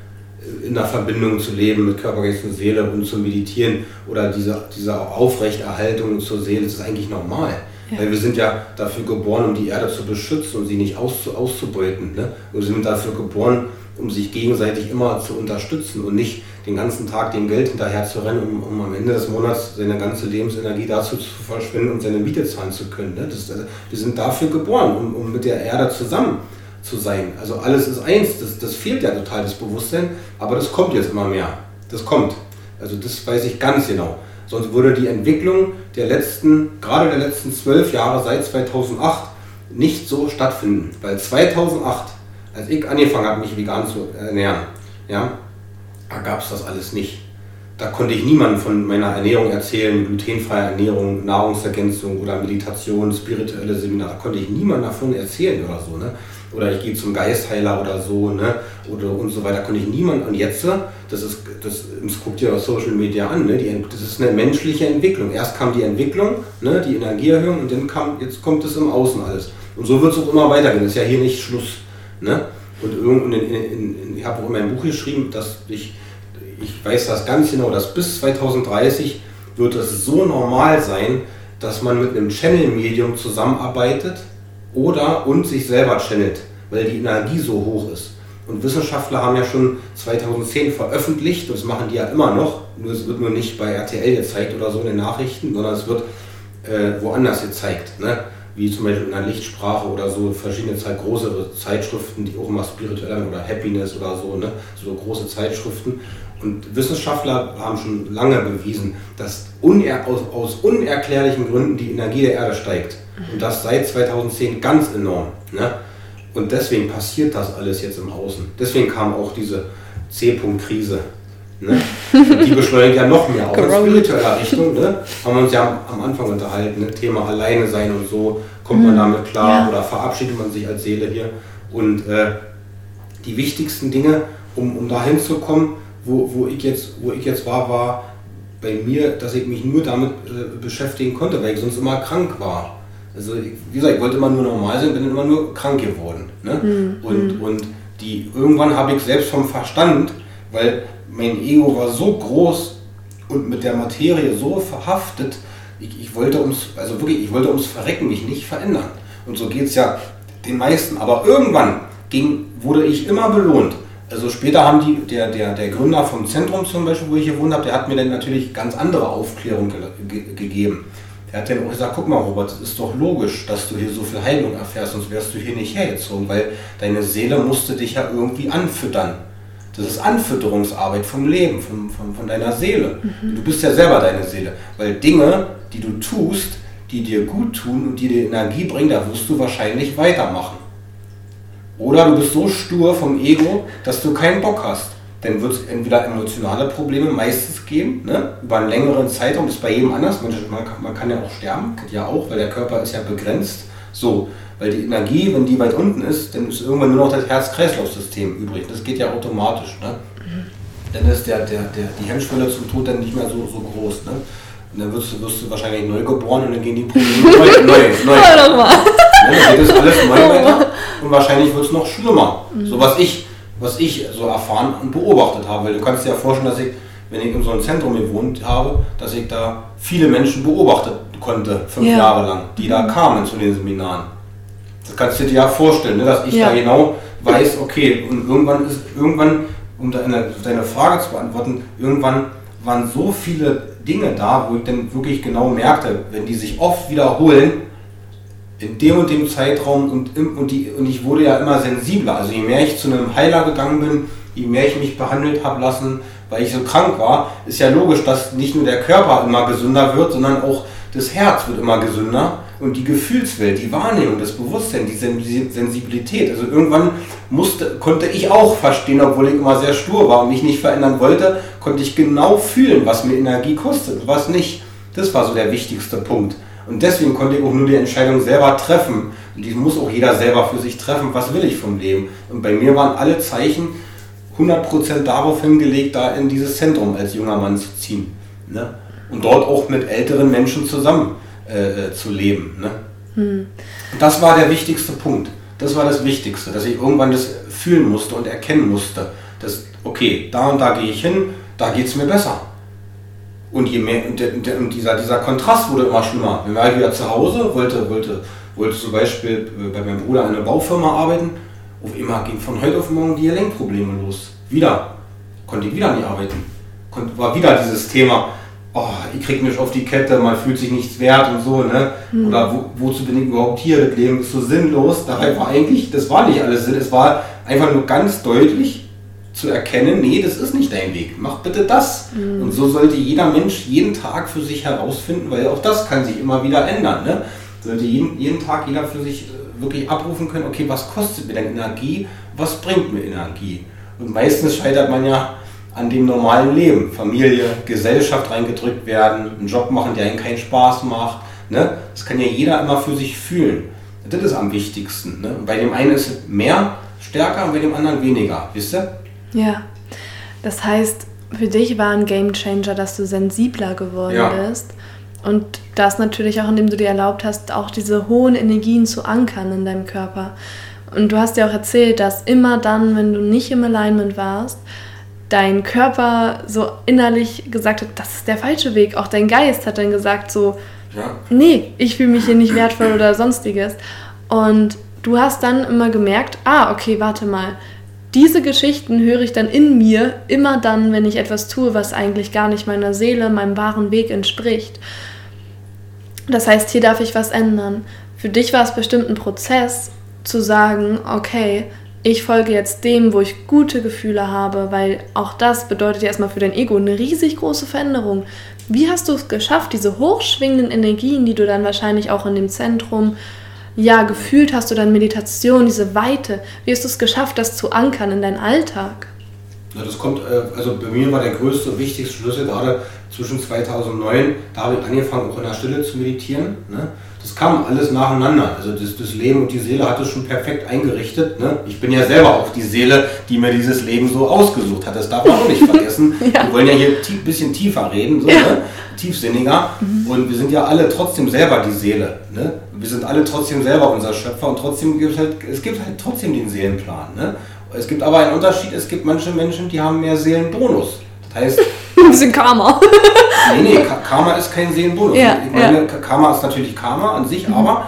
In der Verbindung zu leben mit Körper, Geist und Seele und zu meditieren oder diese, diese Aufrechterhaltung zur Seele, das ist eigentlich normal. Ja. Weil wir sind ja dafür geboren, um die Erde zu beschützen, um sie nicht auszu, auszubeuten. Ne? Und wir sind dafür geboren, um sich gegenseitig immer zu unterstützen und nicht den ganzen Tag dem Geld hinterher zu rennen, um, um am Ende des Monats seine ganze Lebensenergie dazu zu verschwenden und seine Miete zahlen zu können. Ne? Das, also, wir sind dafür geboren, um, um mit der Erde zusammen zu sein. Also alles ist eins, das, das fehlt ja total, das Bewusstsein, aber das kommt jetzt immer mehr. Das kommt. Also das weiß ich ganz genau. Sonst würde die Entwicklung der letzten, gerade der letzten zwölf Jahre seit zweitausendacht nicht so stattfinden. Weil zweitausendacht, als ich angefangen habe, mich vegan zu ernähren, ja, da gab es das alles nicht. Da konnte ich niemandem von meiner Ernährung erzählen, glutenfreie Ernährung, Nahrungsergänzung oder Meditation, spirituelle Seminare, da konnte ich niemandem davon erzählen oder so, ne? Oder ich gehe zum Geistheiler oder so, ne? Oder und so weiter, konnte ich niemandem. Und jetzt, das ist, das, das guckt ihr auf Social Media an, ne? Die, das ist eine menschliche Entwicklung. Erst kam die Entwicklung, ne? Die Energieerhöhung und dann kam, jetzt kommt es im Außen alles. Und so wird es auch immer weitergehen, das ist ja hier nicht Schluss, ne? Und in, in, in, ich habe auch in meinem Buch geschrieben, dass ich, ich weiß das ganz genau, dass bis zweitausenddreißig wird es so normal sein, dass man mit einem Channel-Medium zusammenarbeitet oder und sich selber channelt, weil die Energie so hoch ist. Und Wissenschaftler haben ja schon zweitausendzehn veröffentlicht, und das machen die ja immer noch, nur es wird nur nicht bei R T L gezeigt oder so in den Nachrichten, sondern es wird äh, woanders gezeigt, ne? Wie zum Beispiel in der Lichtsprache oder so, verschiedene Zeit, größere Zeitschriften, die auch immer spirituell oder Happiness oder so, ne? So große Zeitschriften. Und Wissenschaftler haben schon lange bewiesen, dass uner- aus, aus unerklärlichen Gründen die Energie der Erde steigt. Und das seit zweitausendzehn ganz enorm. Ne? Und deswegen passiert das alles jetzt im Außen. Deswegen kam auch diese C-Punkt-Krise. Ne? Die beschleunigt ja noch mehr, auch in spiritueller Richtung. Ne? Haben wir uns ja am Anfang unterhalten, ne? Thema Alleine sein und so, kommt man damit klar, ja. Oder verabschiedet man sich als Seele hier. Und äh, die wichtigsten Dinge, um, um dahin zu kommen, wo, wo, ich jetzt, wo ich jetzt war, war bei mir, dass ich mich nur damit äh, beschäftigen konnte, weil ich sonst immer krank war. Also ich, wie gesagt, ich wollte immer nur normal sein, bin immer nur krank geworden. Ne? Mhm. Und, und die, irgendwann habe ich selbst vom Verstand, weil mein Ego war so groß und mit der Materie so verhaftet, ich, ich wollte ums, also wirklich, ich wollte ums Verrecken mich nicht verändern. Und so geht es ja den meisten. Aber irgendwann ging, wurde ich immer belohnt. Also später haben die, der, der, der Gründer vom Zentrum zum Beispiel, wo ich gewohnt habe, der hat mir dann natürlich ganz andere Aufklärung ge ge gegeben. Der hat dann auch gesagt, guck mal Robert, es ist doch logisch, dass du hier so viel Heilung erfährst, sonst wärst du hier nicht hergezogen, weil deine Seele musste dich ja irgendwie anfüttern. Das ist Anfütterungsarbeit vom Leben, von, von, von deiner Seele. Mhm. Du bist ja selber deine Seele, weil Dinge, die du tust, die dir gut tun und die dir Energie bringen, da wirst du wahrscheinlich weitermachen. Oder du bist so stur vom Ego, dass du keinen Bock hast. Dann wird es entweder emotionale Probleme meistens geben, ne? Über einen längeren Zeitraum, das ist bei jedem anders. Man kann, man kann ja auch sterben, ja auch, weil der Körper ist ja begrenzt. So, weil die Energie, wenn die weit unten ist, dann ist irgendwann nur noch das Herz-Kreislauf-System übrig. Das geht ja automatisch. Ne? Mhm. Dann ist der, der, der, die Hemmschwelle zum Tod dann nicht mehr so, so groß. Ne? Und dann wirst du, wirst du wahrscheinlich neu geboren und dann gehen die Probleme neu, neu, neu. Ja, dann geht das alles neu weiter und wahrscheinlich wird es noch schlimmer. Mhm. So was ich, was ich so erfahren und beobachtet habe. Weil du kannst dir ja vorstellen, dass ich, wenn ich in so einem Zentrum gewohnt habe, dass ich da viele Menschen beobachtet konnte, fünf ja. Jahre lang, die da kamen zu den Seminaren. Das kannst du dir ja vorstellen, ne? Dass ich ja. da genau weiß, okay, und irgendwann ist, irgendwann um deine, deine Frage zu beantworten, irgendwann waren so viele Dinge da, wo ich dann wirklich genau merkte, wenn die sich oft wiederholen, in dem und dem Zeitraum und, und, die, und ich wurde ja immer sensibler. Also je mehr ich zu einem Heiler gegangen bin, je mehr ich mich behandelt habe lassen, weil ich so krank war, ist ja logisch, dass nicht nur der Körper immer gesünder wird, sondern auch das Herz wird immer gesünder und die Gefühlswelt, die Wahrnehmung, das Bewusstsein, die Sensibilität. Also irgendwann musste, konnte ich auch verstehen, obwohl ich immer sehr stur war und mich nicht verändern wollte, konnte ich genau fühlen, was mir Energie kostet und was nicht. Das war so der wichtigste Punkt. Und deswegen konnte ich auch nur die Entscheidung selber treffen. Und die muss auch jeder selber für sich treffen, was will ich vom Leben. Und bei mir waren alle Zeichen hundert Prozent darauf hingelegt, da in dieses Zentrum als junger Mann zu ziehen. Ne? Und dort auch mit älteren Menschen zusammen äh, zu leben. Ne? Hm. Das war der wichtigste Punkt. Das war das Wichtigste, dass ich irgendwann das fühlen musste und erkennen musste, dass, okay, da und da gehe ich hin, da geht es mir besser. Und je mehr, und, der, und dieser, dieser Kontrast wurde immer schlimmer. Wenn ich wieder zu Hause wollte, wollte, wollte zum Beispiel bei meinem Bruder in einer Baufirma arbeiten, auf einmal ging von heute auf morgen die Gelenkprobleme los. Wieder. Konnte ich wieder nicht arbeiten. Konnte, war wieder dieses Thema, oh, ich krieg mich auf die Kette, man fühlt sich nichts wert und so, ne? Mhm. Oder wo, wozu bin ich überhaupt hier? Das Leben ist so sinnlos. Dabei war eigentlich, das war nicht alles Sinn, es war einfach nur ganz deutlich zu erkennen, nee, das ist nicht dein Weg, mach bitte das. Mhm. Und so sollte jeder Mensch jeden Tag für sich herausfinden, weil auch das kann sich immer wieder ändern. Ne? Sollte jeden, jeden Tag jeder für sich wirklich abrufen können, okay, was kostet mir denn Energie, was bringt mir Energie? Und meistens scheitert man ja an dem normalen Leben. Familie, Gesellschaft reingedrückt werden, einen Job machen, der einen keinen Spaß macht. Ne? Das kann ja jeder immer für sich fühlen. Das ist am wichtigsten. Ne? Und bei dem einen ist es mehr, stärker und bei dem anderen weniger. Wisst ihr? Ja, das heißt, für dich war ein Gamechanger, dass du sensibler geworden ja. bist und das natürlich auch, indem du dir erlaubt hast, auch diese hohen Energien zu ankern in deinem Körper. Und du hast dir auch erzählt, dass immer dann, wenn du nicht im Alignment warst, dein Körper so innerlich gesagt hat, das ist der falsche Weg. Auch dein Geist hat dann gesagt so, ja. nee, ich fühle mich hier nicht wertvoll oder sonstiges. Und du hast dann immer gemerkt, ah, okay, warte mal, diese Geschichten höre ich dann in mir immer dann, wenn ich etwas tue, was eigentlich gar nicht meiner Seele, meinem wahren Weg entspricht. Das heißt, hier darf ich was ändern. Für dich war es bestimmt ein Prozess, zu sagen, okay, ich folge jetzt dem, wo ich gute Gefühle habe, weil auch das bedeutet ja erstmal für dein Ego eine riesig große Veränderung. Wie hast du es geschafft, diese hochschwingenden Energien, die du dann wahrscheinlich auch in dem Zentrum ja, gefühlt hast du dann Meditation, diese Weite. Wie hast du es geschafft, das zu ankern in deinen Alltag? Ja, das kommt, also bei mir war der größte und wichtigste Schlüssel gerade zwischen zweitausendneun, da habe ich angefangen, auch in der Stille zu meditieren. Ne? Das kam alles nacheinander. Also das, das Leben und die Seele hat es schon perfekt eingerichtet. Ne? Ich bin ja selber auch die Seele, die mir dieses Leben so ausgesucht hat. Das darf man auch nicht vergessen. ja. Wir wollen ja hier ein bisschen tiefer reden, so, ja. ne? tiefsinniger. Mhm. Und wir sind ja alle trotzdem selber die Seele. Ne? Wir sind alle trotzdem selber unser Schöpfer und trotzdem gibt es halt, es gibt halt trotzdem den Seelenplan. Ne? Es gibt aber einen Unterschied, es gibt manche Menschen, die haben mehr Seelenbonus. Das heißt... Ein bisschen Karma. nee, nee, Karma ist kein Seelenbonus. Ja, ich meine, ja. Karma ist natürlich Karma an sich, mhm. aber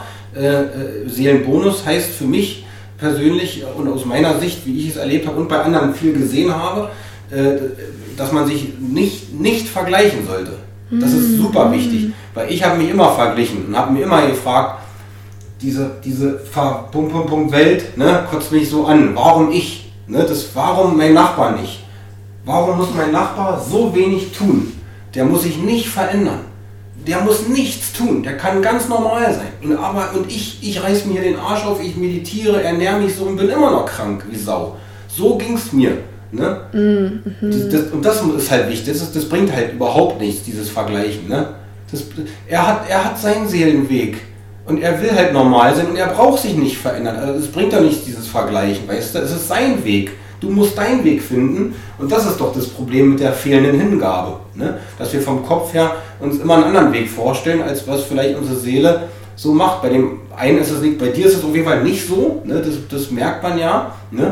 äh, Seelenbonus heißt für mich persönlich und aus meiner Sicht, wie ich es erlebt habe und bei anderen viel gesehen habe, äh, dass man sich nicht, nicht vergleichen sollte. Das ist super wichtig, weil ich habe mich immer verglichen und habe mir immer gefragt, diese, diese Punkt, Punkt, Punkt Welt, ne, kotzt mich so an. Warum ich? Ne, das, warum mein Nachbar nicht? Warum muss mein Nachbar so wenig tun? Der muss sich nicht verändern. Der muss nichts tun. Der kann ganz normal sein. Und, aber, und ich, ich reiß mir den Arsch auf, ich meditiere, ernähre mich so und bin immer noch krank wie Sau. So ging es mir. Ne? Mhm. Das, das, und das ist halt wichtig. Das, ist, das bringt halt überhaupt nichts, dieses Vergleichen. Ne? Das, er, hat, er hat seinen Seelenweg. Und er will halt normal sein und er braucht sich nicht verändern. Also es bringt doch nichts, dieses Vergleichen, weißt du? Es ist sein Weg. Du musst deinen Weg finden. Und das ist doch das Problem mit der fehlenden Hingabe. Ne? Dass wir vom Kopf her uns immer einen anderen Weg vorstellen, als was vielleicht unsere Seele so macht. Bei dem einen ist es nicht, bei dir ist es auf jeden Fall nicht so. Ne? Das, das merkt man ja. Ne?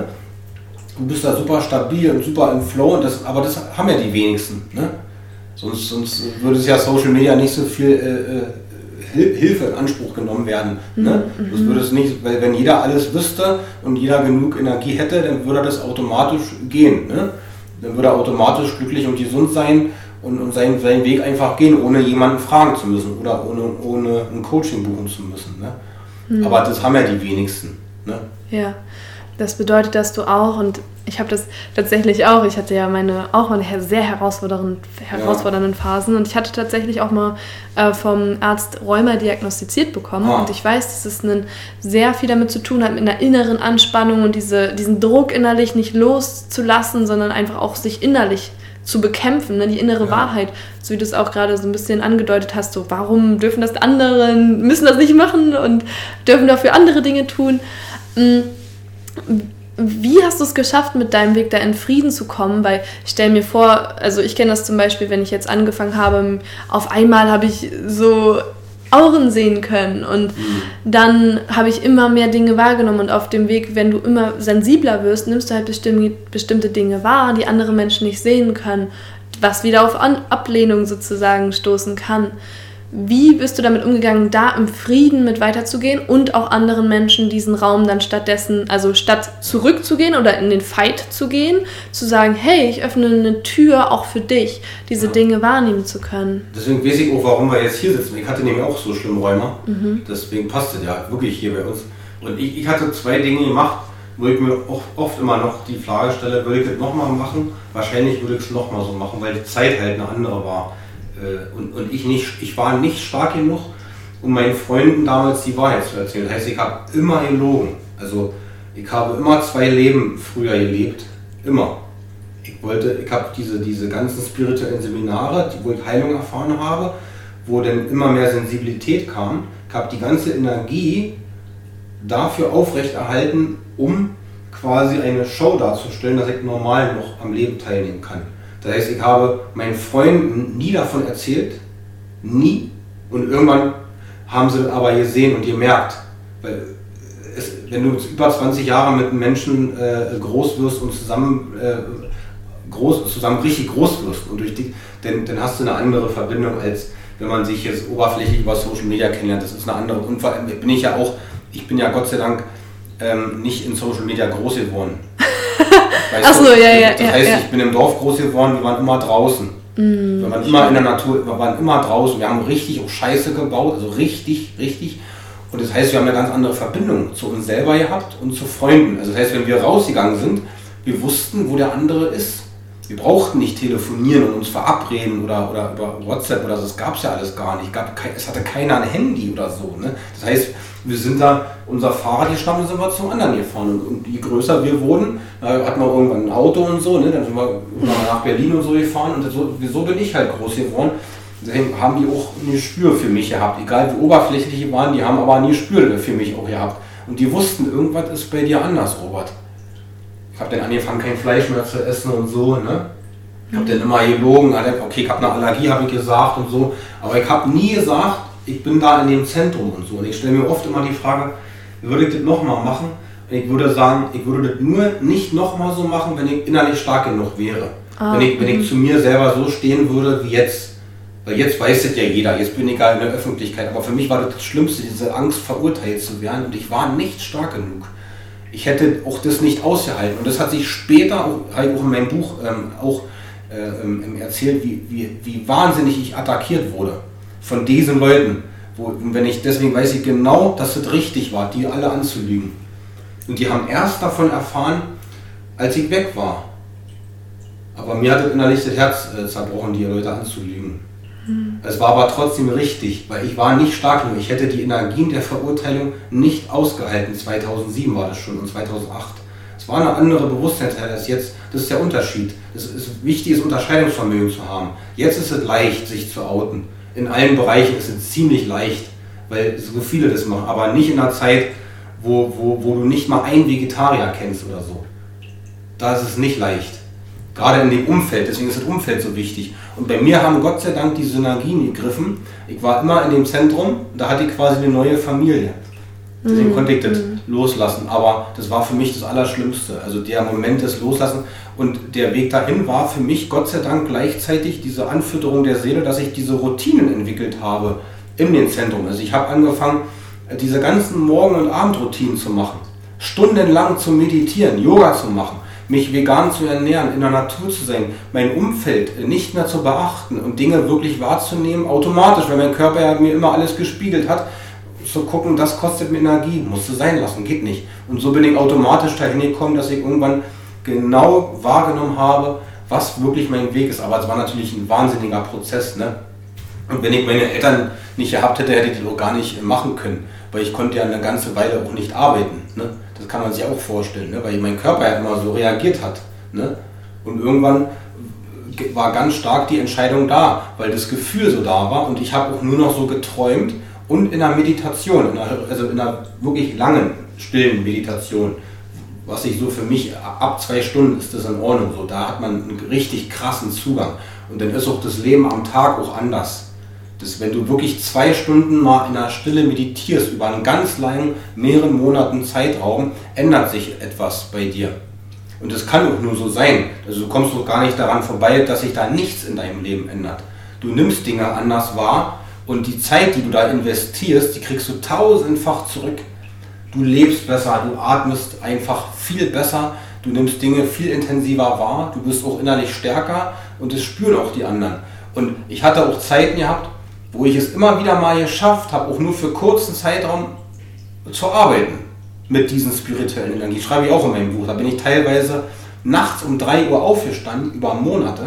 Du bist da super stabil und super im Flow. Und das, aber das haben ja die wenigsten. Ne? Sonst, sonst würde es ja Social Media nicht so viel... Äh, Hil- Hilfe in Anspruch genommen werden. Mhm. Ne? Das würde es nicht, weil wenn jeder alles wüsste und jeder genug Energie hätte, dann würde das automatisch gehen. Ne? Dann würde er automatisch glücklich und gesund sein und, und seinen, seinen Weg einfach gehen, ohne jemanden fragen zu müssen oder ohne, ohne ein Coaching buchen zu müssen. Ne? Mhm. Aber das haben ja die wenigsten. Ne? Ja, das bedeutet, dass du auch, und ich habe das tatsächlich auch, ich hatte ja meine auch meine sehr herausfordernden, herausfordernden ja. Phasen und ich hatte tatsächlich auch mal äh, vom Arzt Rheuma diagnostiziert bekommen ah. und ich weiß, dass es einen, sehr viel damit zu tun hat, mit einer inneren Anspannung und diese, diesen Druck innerlich nicht loszulassen, sondern einfach auch sich innerlich zu bekämpfen, ne? Die innere ja. Wahrheit, so wie du es auch gerade so ein bisschen angedeutet hast, so warum dürfen das andere, müssen das nicht machen und dürfen dafür andere Dinge tun. Wie hast du es geschafft, mit deinem Weg da in Frieden zu kommen? Weil ich stelle mir vor, also ich kenne das zum Beispiel, wenn ich jetzt angefangen habe, auf einmal habe ich so Auren sehen können und mhm. dann habe ich immer mehr Dinge wahrgenommen und auf dem Weg, wenn du immer sensibler wirst, nimmst du halt bestimmte, bestimmte Dinge wahr, die andere Menschen nicht sehen können, was wieder auf An- Ablehnung sozusagen stoßen kann. Wie bist du damit umgegangen, da im Frieden mit weiterzugehen und auch anderen Menschen diesen Raum dann stattdessen, also statt zurückzugehen oder in den Fight zu gehen, zu sagen, hey, ich öffne eine Tür auch für dich, diese ja. Dinge wahrnehmen zu können? Deswegen weiß ich auch, warum wir jetzt hier sitzen. Ich hatte nämlich auch so schlimm Rheuma, mhm. deswegen passt es ja wirklich hier bei uns. Und ich, ich hatte zwei Dinge gemacht, wo ich mir oft, oft immer noch die Frage stelle, würde ich das nochmal machen? Wahrscheinlich würde ich es nochmal so machen, weil die Zeit halt eine andere war. Und, und ich, nicht, ich war nicht stark genug, um meinen Freunden damals die Wahrheit zu erzählen. Das heißt, ich habe immer gelogen. Also ich habe immer zwei Leben früher gelebt. Immer. Ich wollte, ich habe diese, diese ganzen spirituellen Seminare, wo ich Heilung erfahren habe, wo dann immer mehr Sensibilität kam. Ich habe die ganze Energie dafür aufrechterhalten, um quasi eine Show darzustellen, dass ich normal noch am Leben teilnehmen kann. Das heißt, ich habe meinen Freunden nie davon erzählt, nie. Und irgendwann haben sie aber gesehen und gemerkt, weil es, wenn du über zwanzig Jahre mit einem Menschen äh, groß wirst und zusammen, äh, groß, zusammen richtig groß wirst, und durch die, dann, dann hast du eine andere Verbindung, als wenn man sich jetzt oberflächlich über Social Media kennenlernt. Das ist eine andere. Und vor allem bin ich ja auch, ich bin ja Gott sei Dank ähm, nicht in Social Media groß geworden. Achso, ja, ja. Das heißt, ja, ich bin im Dorf groß geworden, wir waren immer draußen. Mm, wir waren immer in der Natur, wir waren immer draußen. Wir haben richtig auch Scheiße gebaut, also richtig, richtig. Und das heißt, wir haben eine ganz andere Verbindung zu uns selber gehabt und zu Freunden. Also das heißt, wenn wir rausgegangen sind, wir wussten, wo der andere ist. Wir brauchten nicht telefonieren und uns verabreden oder, oder über WhatsApp oder so, das gab es ja alles gar nicht. Gab, es hatte keiner ein Handy oder so. Ne? Das heißt, wir sind da, unser Fahrrad geschnappt und sind wir zum anderen gefahren. Und, und je größer wir wurden, da hatten wir irgendwann ein Auto und so, ne? Dann sind wir nach Berlin und so gefahren und so, so bin ich halt groß geworden. Deswegen haben die auch ein Gespür für mich gehabt. Egal wie oberflächlich die waren, die haben aber ein Gespür für mich auch gehabt. Und die wussten, irgendwas ist bei dir anders, Robert. Ich habe dann angefangen, kein Fleisch mehr zu essen und so, ne? Ich habe dann immer gelogen, okay, ich habe eine Allergie, habe ich gesagt und so. Aber ich habe nie gesagt, ich bin da in dem Zentrum und so. Und ich stelle mir oft immer die Frage, würde ich das nochmal machen? Und ich würde sagen, ich würde das nur nicht nochmal so machen, wenn ich innerlich stark genug wäre. Ah, wenn, ich, wenn ich zu mir selber so stehen würde wie jetzt. Weil jetzt weiß das ja jeder, jetzt bin ich gar in der Öffentlichkeit. Aber für mich war das das Schlimmste, diese Angst, verurteilt zu werden. Und ich war nicht stark genug. Ich hätte auch das nicht ausgehalten. Und das hat sich später, auch, auch in meinem Buch ähm, auch äh, erzählt, wie, wie, wie wahnsinnig ich attackiert wurde von diesen Leuten. Wo, und wenn ich, deswegen weiß ich genau, dass es richtig war, die alle anzulügen. Und die haben erst davon erfahren, als ich weg war. Aber mir hat es innerlich das Herz äh, zerbrochen, die Leute anzulügen. Hm. Es war aber trotzdem richtig, weil ich war nicht stark genug. Ich hätte die Energien der Verurteilung nicht ausgehalten. zweitausendsieben war das schon und zweitausendacht. Es war eine andere Bewusstseinszeit als jetzt. Das ist der Unterschied. Es ist wichtig, das Unterscheidungsvermögen zu haben. Jetzt ist es leicht, sich zu outen. In allen Bereichen ist es ziemlich leicht, weil so viele das machen. Aber nicht in einer Zeit, wo, wo, wo du nicht mal einen Vegetarier kennst oder so. Da ist es nicht leicht. Gerade in dem Umfeld, deswegen ist das Umfeld so wichtig. Und bei mir haben Gott sei Dank die Synergien gegriffen. Ich war immer in dem Zentrum, da hatte ich quasi eine neue Familie. Deswegen mm. konnte ich das mm. loslassen. Aber das war für mich das Allerschlimmste. Also der Moment des Loslassen. Und der Weg dahin war für mich Gott sei Dank gleichzeitig diese Anfütterung der Seele, dass ich diese Routinen entwickelt habe, in dem Zentrum. Also ich habe angefangen, diese ganzen Morgen- und Abendroutinen zu machen, stundenlang zu meditieren, Yoga zu machen, mich vegan zu ernähren, in der Natur zu sein, mein Umfeld nicht mehr zu beachten und Dinge wirklich wahrzunehmen, automatisch, weil mein Körper ja mir immer alles gespiegelt hat, zu gucken, das kostet mir Energie, musst du sein lassen, geht nicht. Und so bin ich automatisch dahin gekommen, dass ich irgendwann genau wahrgenommen habe, was wirklich mein Weg ist. Aber es war natürlich ein wahnsinniger Prozess, ne? Und wenn ich meine Eltern nicht gehabt hätte, hätte ich das auch gar nicht machen können, weil ich konnte ja eine ganze Weile auch nicht arbeiten, ne? Das kann man sich auch vorstellen, ne? Weil mein Körper ja immer so reagiert hat, ne? Und irgendwann war ganz stark die Entscheidung da, weil das Gefühl so da war und ich habe auch nur noch so geträumt und in einer Meditation, in einer, also in einer wirklich langen, stillen Meditation, was ich so für mich, ab zwei Stunden ist das in Ordnung, so, da hat man einen richtig krassen Zugang und dann ist auch das Leben am Tag auch anders. Das, wenn du wirklich zwei Stunden mal in der Stille meditierst, über einen ganz langen, mehreren Monaten Zeitraum, ändert sich etwas bei dir. Und das kann auch nur so sein. Also du kommst doch gar nicht daran vorbei, dass sich da nichts in deinem Leben ändert. Du nimmst Dinge anders wahr und die Zeit, die du da investierst, die kriegst du tausendfach zurück. Du lebst besser, du atmest einfach viel besser, du nimmst Dinge viel intensiver wahr, du bist auch innerlich stärker und das spüren auch die anderen. Und ich hatte auch Zeiten gehabt, wo ich es immer wieder mal geschafft habe, auch nur für kurzen Zeitraum zu arbeiten mit diesen spirituellen Energien. Schreibe ich auch in meinem Buch. Da bin ich teilweise nachts um drei Uhr aufgestanden, über Monate,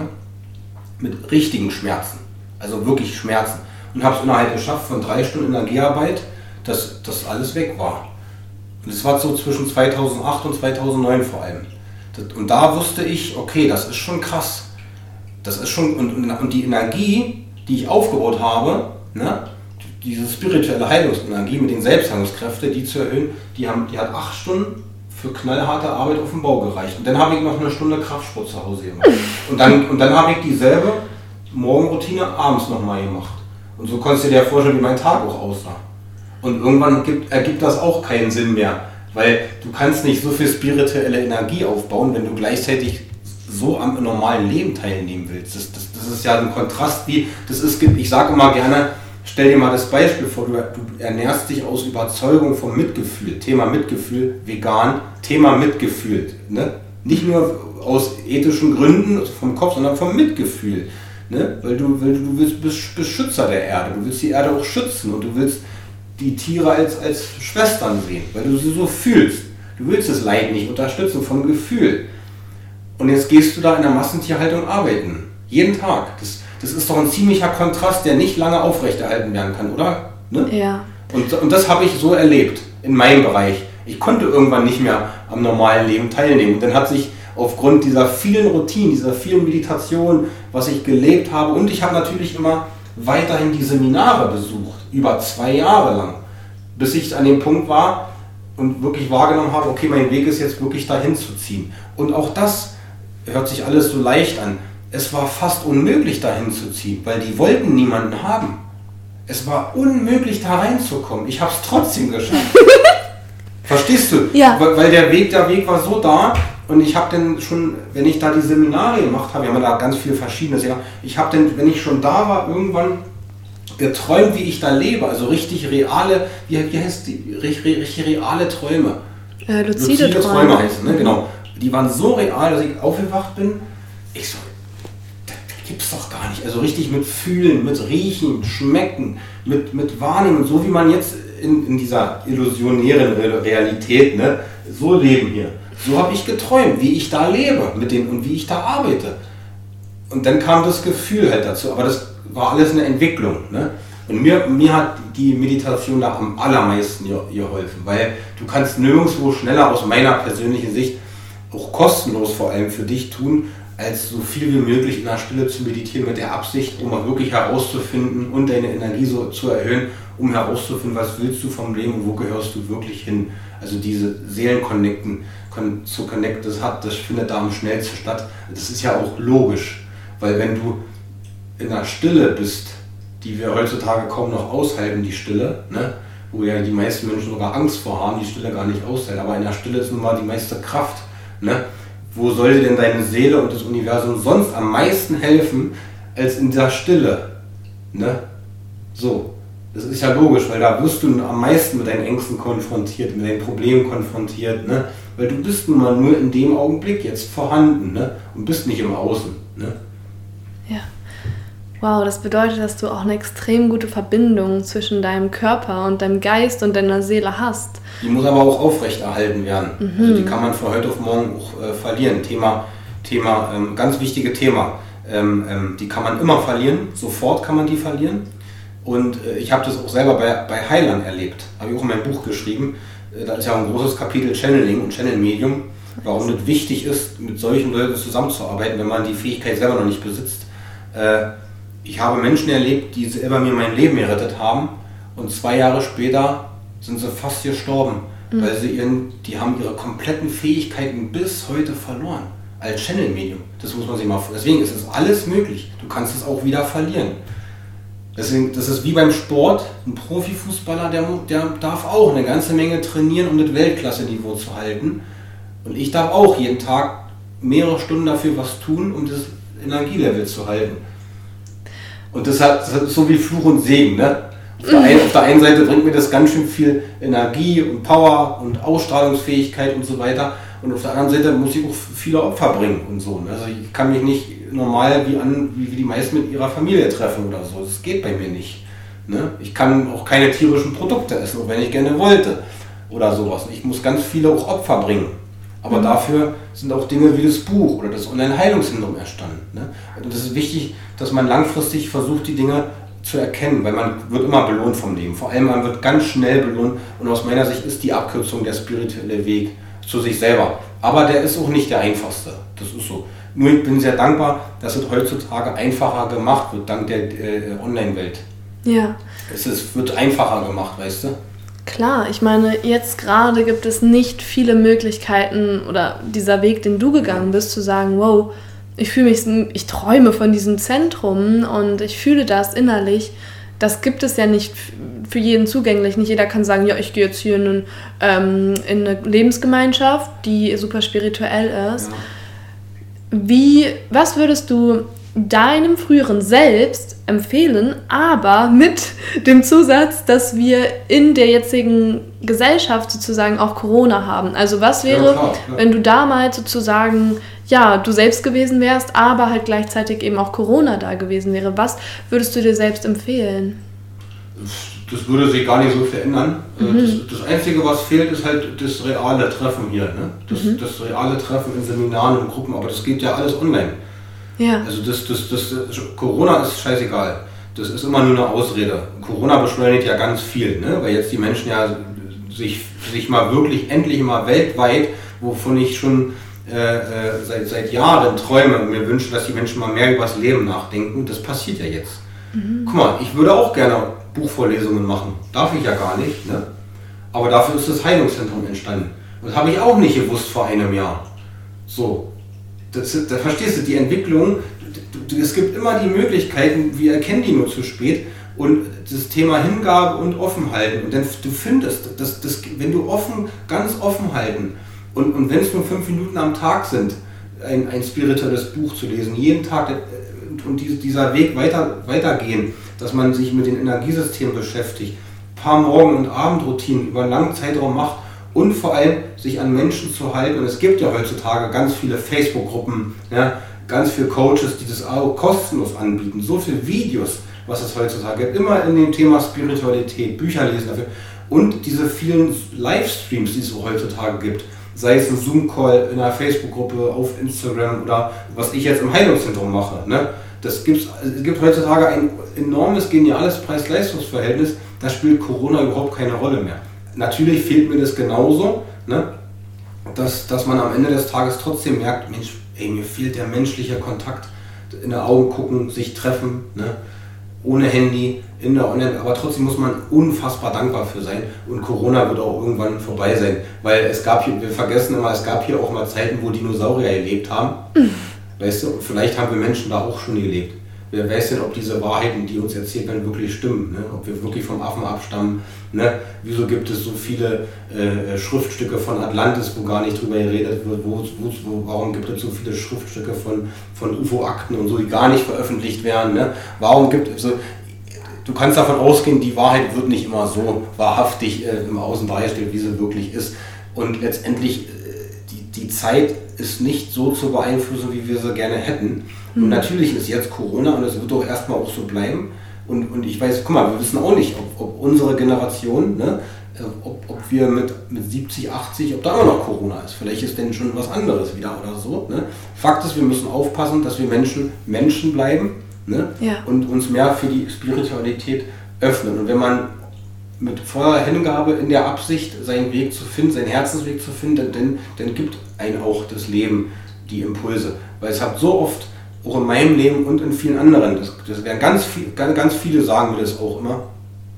mit richtigen Schmerzen. Also wirklich Schmerzen. Und habe es innerhalb geschafft, von drei Stunden Energiearbeit, dass das alles weg war. Und das war so zwischen zweitausendacht und zweitausendneun vor allem. Und da wusste ich, okay, das ist schon krass. Das ist schon, und, und, und die Energie, die ich aufgebaut habe, ne, diese spirituelle Heilungsenergie mit den Selbstheilungskräften, die zu erhöhen, die, haben, die hat acht Stunden für knallharte Arbeit auf dem Bau gereicht. Und dann habe ich noch eine Stunde Kraftsport zu Hause gemacht. Und dann, und dann habe ich dieselbe Morgenroutine abends nochmal gemacht. Und so konntest du dir vorstellen, wie mein Tag auch aussah. Und irgendwann gibt, ergibt das auch keinen Sinn mehr, weil du kannst nicht so viel spirituelle Energie aufbauen, wenn du gleichzeitig so am normalen Leben teilnehmen willst. Das, das, das ist ja ein Kontrast, wie, das ist, ich sage immer gerne, stell dir mal das Beispiel vor, du, du ernährst dich aus Überzeugung vom Mitgefühl, Thema Mitgefühl, vegan, Thema Mitgefühl, ne? Nicht nur aus ethischen Gründen vom Kopf, sondern vom Mitgefühl, ne? Weil du, weil du willst, bist Beschützer der Erde, du willst die Erde auch schützen und du willst die Tiere als, als Schwestern sehen, weil du sie so fühlst. Du willst das Leid nicht unterstützen vom Gefühl. Und jetzt gehst du da in der Massentierhaltung arbeiten. Jeden Tag. Das, das ist doch ein ziemlicher Kontrast, der nicht lange aufrechterhalten werden kann, oder? Ne? Ja. Und, und das habe ich so erlebt in meinem Bereich. Ich konnte irgendwann nicht mehr am normalen Leben teilnehmen. Und dann hat sich aufgrund dieser vielen Routinen, dieser vielen Meditationen, was ich gelebt habe, und ich habe natürlich immer weiterhin die Seminare besucht, über zwei Jahre lang, bis ich an dem Punkt war und wirklich wahrgenommen habe, okay, mein Weg ist jetzt wirklich dahin zu ziehen. Und auch das hört sich alles so leicht an. Es war fast unmöglich dahin zu ziehen, weil die wollten niemanden haben. Es war unmöglich da reinzukommen. Ich habe es trotzdem geschafft. Verstehst du? Ja. Weil, weil der Weg, der Weg war so da und ich habe dann schon, wenn ich da die Seminare gemacht habe, wir haben da ganz viel Verschiedenes, ja, ich habe dann, wenn ich schon da war, irgendwann geträumt, wie ich da lebe, also richtig reale, wie, wie heißt die, richtig, richtig reale Träume. Äh, luzide, luzide Träume. Träume heißen, ne? Genau. Die waren so real, dass ich aufgewacht bin, ich so, das gibt's doch gar nicht. Also richtig mit Fühlen, mit Riechen, Schmecken, mit, mit Wahrnehmen, so wie man jetzt in, in dieser illusionären Realität, ne, so leben hier. So habe ich geträumt, wie ich da lebe mit denen und wie ich da arbeite. Und dann kam das Gefühl halt dazu, aber das war alles eine Entwicklung. Ne? Und mir, mir hat die Meditation da am allermeisten geholfen, weil du kannst nirgendwo schneller aus meiner persönlichen Sicht, auch kostenlos vor allem für dich tun, als so viel wie möglich in der Stille zu meditieren mit der Absicht, um mal wirklich herauszufinden und deine Energie so zu erhöhen, um herauszufinden, was willst du vom Leben und wo gehörst du wirklich hin. Also diese Seelenconnecten zu connecten, das, hat, das findet da am schnellsten statt. Das ist ja auch logisch, weil wenn du in der Stille bist, die wir heutzutage kaum noch aushalten, die Stille, ne? Wo ja die meisten Menschen sogar Angst vor haben, die Stille gar nicht aushalten, aber in der Stille ist nun mal die meiste Kraft. Ne? Wo soll dir denn deine Seele und das Universum sonst am meisten helfen, als in dieser Stille? Ne? So. Das ist ja logisch, weil da wirst du am meisten mit deinen Ängsten konfrontiert, mit deinen Problemen konfrontiert, ne? Weil du bist nun mal nur in dem Augenblick jetzt vorhanden, ne? Und bist nicht im Außen. Ne? Ja. Wow, das bedeutet, dass du auch eine extrem gute Verbindung zwischen deinem Körper und deinem Geist und deiner Seele hast. Die muss aber auch aufrechterhalten werden. Mhm. Also die kann man von heute auf morgen auch äh, verlieren. Thema, Thema ähm, ganz wichtige Thema. Ähm, ähm, die kann man immer verlieren, sofort kann man die verlieren. Und äh, ich habe das auch selber bei, bei Heilern erlebt. Habe ich auch in meinem Buch geschrieben. Äh, da ist ja ein großes Kapitel Channeling und Channel-Medium. Warum es wichtig ist, mit solchen Leuten zusammenzuarbeiten, wenn man die Fähigkeit selber noch nicht besitzt. Äh, ich habe Menschen erlebt, die selber mir mein Leben gerettet haben. Und zwei Jahre später sind sie fast gestorben. Mhm. Weil sie ihren, die haben ihre kompletten Fähigkeiten bis heute verloren. Als Channel-Medium. Das muss man sich mal. Deswegen ist es alles möglich. Du kannst es auch wieder verlieren. Deswegen, das ist wie beim Sport. Ein Profifußballer, der, der darf auch eine ganze Menge trainieren, um das Weltklasse-Niveau zu halten. Und ich darf auch jeden Tag mehrere Stunden dafür was tun, um das Energielevel zu halten. Und das, hat, das ist so wie Fluch und Segen. Ne? Auf, der einen, auf der einen Seite bringt mir das ganz schön viel Energie und Power und Ausstrahlungsfähigkeit und so weiter. Und auf der anderen Seite muss ich auch viele Opfer bringen und so. Also ich kann mich nicht normal wie, an, wie die meisten mit ihrer Familie treffen oder so. Das geht bei mir nicht. Ne? Ich kann auch keine tierischen Produkte essen, auch wenn ich gerne wollte oder sowas. Ich muss ganz viele auch Opfer bringen. Aber mhm. dafür sind auch Dinge wie das Buch oder das Online-Heilungssyndrom entstanden. Ne? Und das ist wichtig, dass man langfristig versucht, die Dinge zu erkennen, weil man wird immer belohnt vom Leben. Vor allem man wird ganz schnell belohnt und aus meiner Sicht ist die Abkürzung der spirituelle Weg zu sich selber. Aber der ist auch nicht der einfachste. Das ist so. Nur ich bin sehr dankbar, dass es heutzutage einfacher gemacht wird, dank der äh, Online-Welt. Ja. Es ist, wird einfacher gemacht, weißt du? Klar, ich meine, jetzt gerade gibt es nicht viele Möglichkeiten oder dieser Weg, den du gegangen bist, zu sagen, wow, ich fühle mich, ich träume von diesem Zentrum und ich fühle das innerlich. Das gibt es ja nicht für jeden zugänglich. Nicht jeder kann sagen, ja, ich gehe jetzt hier in, ähm, in eine Lebensgemeinschaft, die super spirituell ist. Ja. Wie, was würdest du deinem früheren Selbst empfehlen, aber mit dem Zusatz, dass wir in der jetzigen Gesellschaft sozusagen auch Corona haben? Also was wäre, ja, klar, klar. wenn du damals sozusagen, ja, du selbst gewesen wärst, aber halt gleichzeitig eben auch Corona da gewesen wäre? Was würdest du dir selbst empfehlen? Das würde sich gar nicht so verändern. Mhm. Das, das Einzige, was fehlt, ist halt das reale Treffen hier. Ne? Das, mhm. das reale Treffen in Seminaren und Gruppen, aber das geht ja alles online. Ja. Also das, das, das, das, Corona ist scheißegal. Das ist immer nur eine Ausrede. Corona beschleunigt ja ganz viel, ne? Weil jetzt die Menschen ja sich, sich mal wirklich, endlich mal weltweit, wovon ich schon äh, seit, seit Jahren träume und mir wünsche, dass die Menschen mal mehr über das Leben nachdenken, das passiert ja jetzt. Mhm. Guck mal, ich würde auch gerne Buchvorlesungen machen. Darf ich ja gar nicht, ne? Aber dafür ist das Heilungszentrum entstanden. Das habe ich auch nicht gewusst vor einem Jahr. So. Das, da verstehst du, die Entwicklung, es gibt immer die Möglichkeiten, wir erkennen die nur zu spät und das Thema Hingabe und Offenhalten und dann du findest, das, das, wenn du offen, ganz offen halten und, und wenn es nur fünf Minuten am Tag sind, ein, ein spirituelles Buch zu lesen, jeden Tag und dieser Weg weiter, weitergehen, dass man sich mit den Energiesystemen beschäftigt, ein paar Morgen- und Abendroutinen über einen langen Zeitraum macht, und vor allem sich an Menschen zu halten. Und es gibt ja heutzutage ganz viele Facebook-Gruppen, ja, ganz viele Coaches, die das auch kostenlos anbieten. So viele Videos, was es heutzutage gibt. Immer in dem Thema Spiritualität, Bücher lesen dafür. Und diese vielen Livestreams, die es so heutzutage gibt. Sei es ein Zoom-Call in einer Facebook-Gruppe, auf Instagram oder was ich jetzt im Heilungszentrum mache. Ne? Das gibt's, es gibt heutzutage ein enormes, geniales Preis-Leistungs-Verhältnis. Da spielt Corona überhaupt keine Rolle mehr. Natürlich fehlt mir das genauso, ne? dass, dass man am Ende des Tages trotzdem merkt, Mensch, ey, mir fehlt der menschliche Kontakt, in die Augen gucken, sich treffen, ne? Ohne Handy, in der Online, aber trotzdem muss man unfassbar dankbar für sein und Corona wird auch irgendwann vorbei sein, weil es gab hier, wir vergessen immer, es gab hier auch mal Zeiten, wo Dinosaurier gelebt haben, mhm. weißt du, und vielleicht haben wir Menschen da auch schon gelebt. Wer weiß denn, ob diese Wahrheiten, die uns erzählt werden, wirklich stimmen, ne? Ob wir wirklich vom Affen abstammen. Ne? Wieso gibt es so viele äh, Schriftstücke von Atlantis, wo gar nicht drüber geredet wird? Wo, wo, wo, warum gibt es so viele Schriftstücke von, von U F O-Akten und so, die gar nicht veröffentlicht werden? Ne? Warum gibt es so... du kannst davon ausgehen, die Wahrheit wird nicht immer so wahrhaftig äh, im Außen dargestellt, wie sie wirklich ist. Und letztendlich, äh, die, die Zeit ist nicht so zu beeinflussen, wie wir sie gerne hätten. Mhm. Und natürlich ist jetzt Corona und es wird doch erstmal auch so bleiben. Und, und ich weiß, guck mal, wir wissen auch nicht, ob, ob unsere Generation, ne, ob, ob wir mit, mit siebzig, achtzig, ob da immer noch Corona ist. Vielleicht ist denn schon was anderes wieder oder so. Ne? Fakt ist, wir müssen aufpassen, dass wir Menschen Menschen bleiben, ne? Ja. Und uns mehr für die Spiritualität öffnen. Und wenn man mit voller Hingabe in der Absicht, seinen Weg zu finden, seinen Herzensweg zu finden, dann, dann gibt einem auch das Leben die Impulse. Weil es hat so oft, auch in meinem Leben und in vielen anderen, das, das werden ganz, viel, ganz, ganz viele sagen mir das auch immer,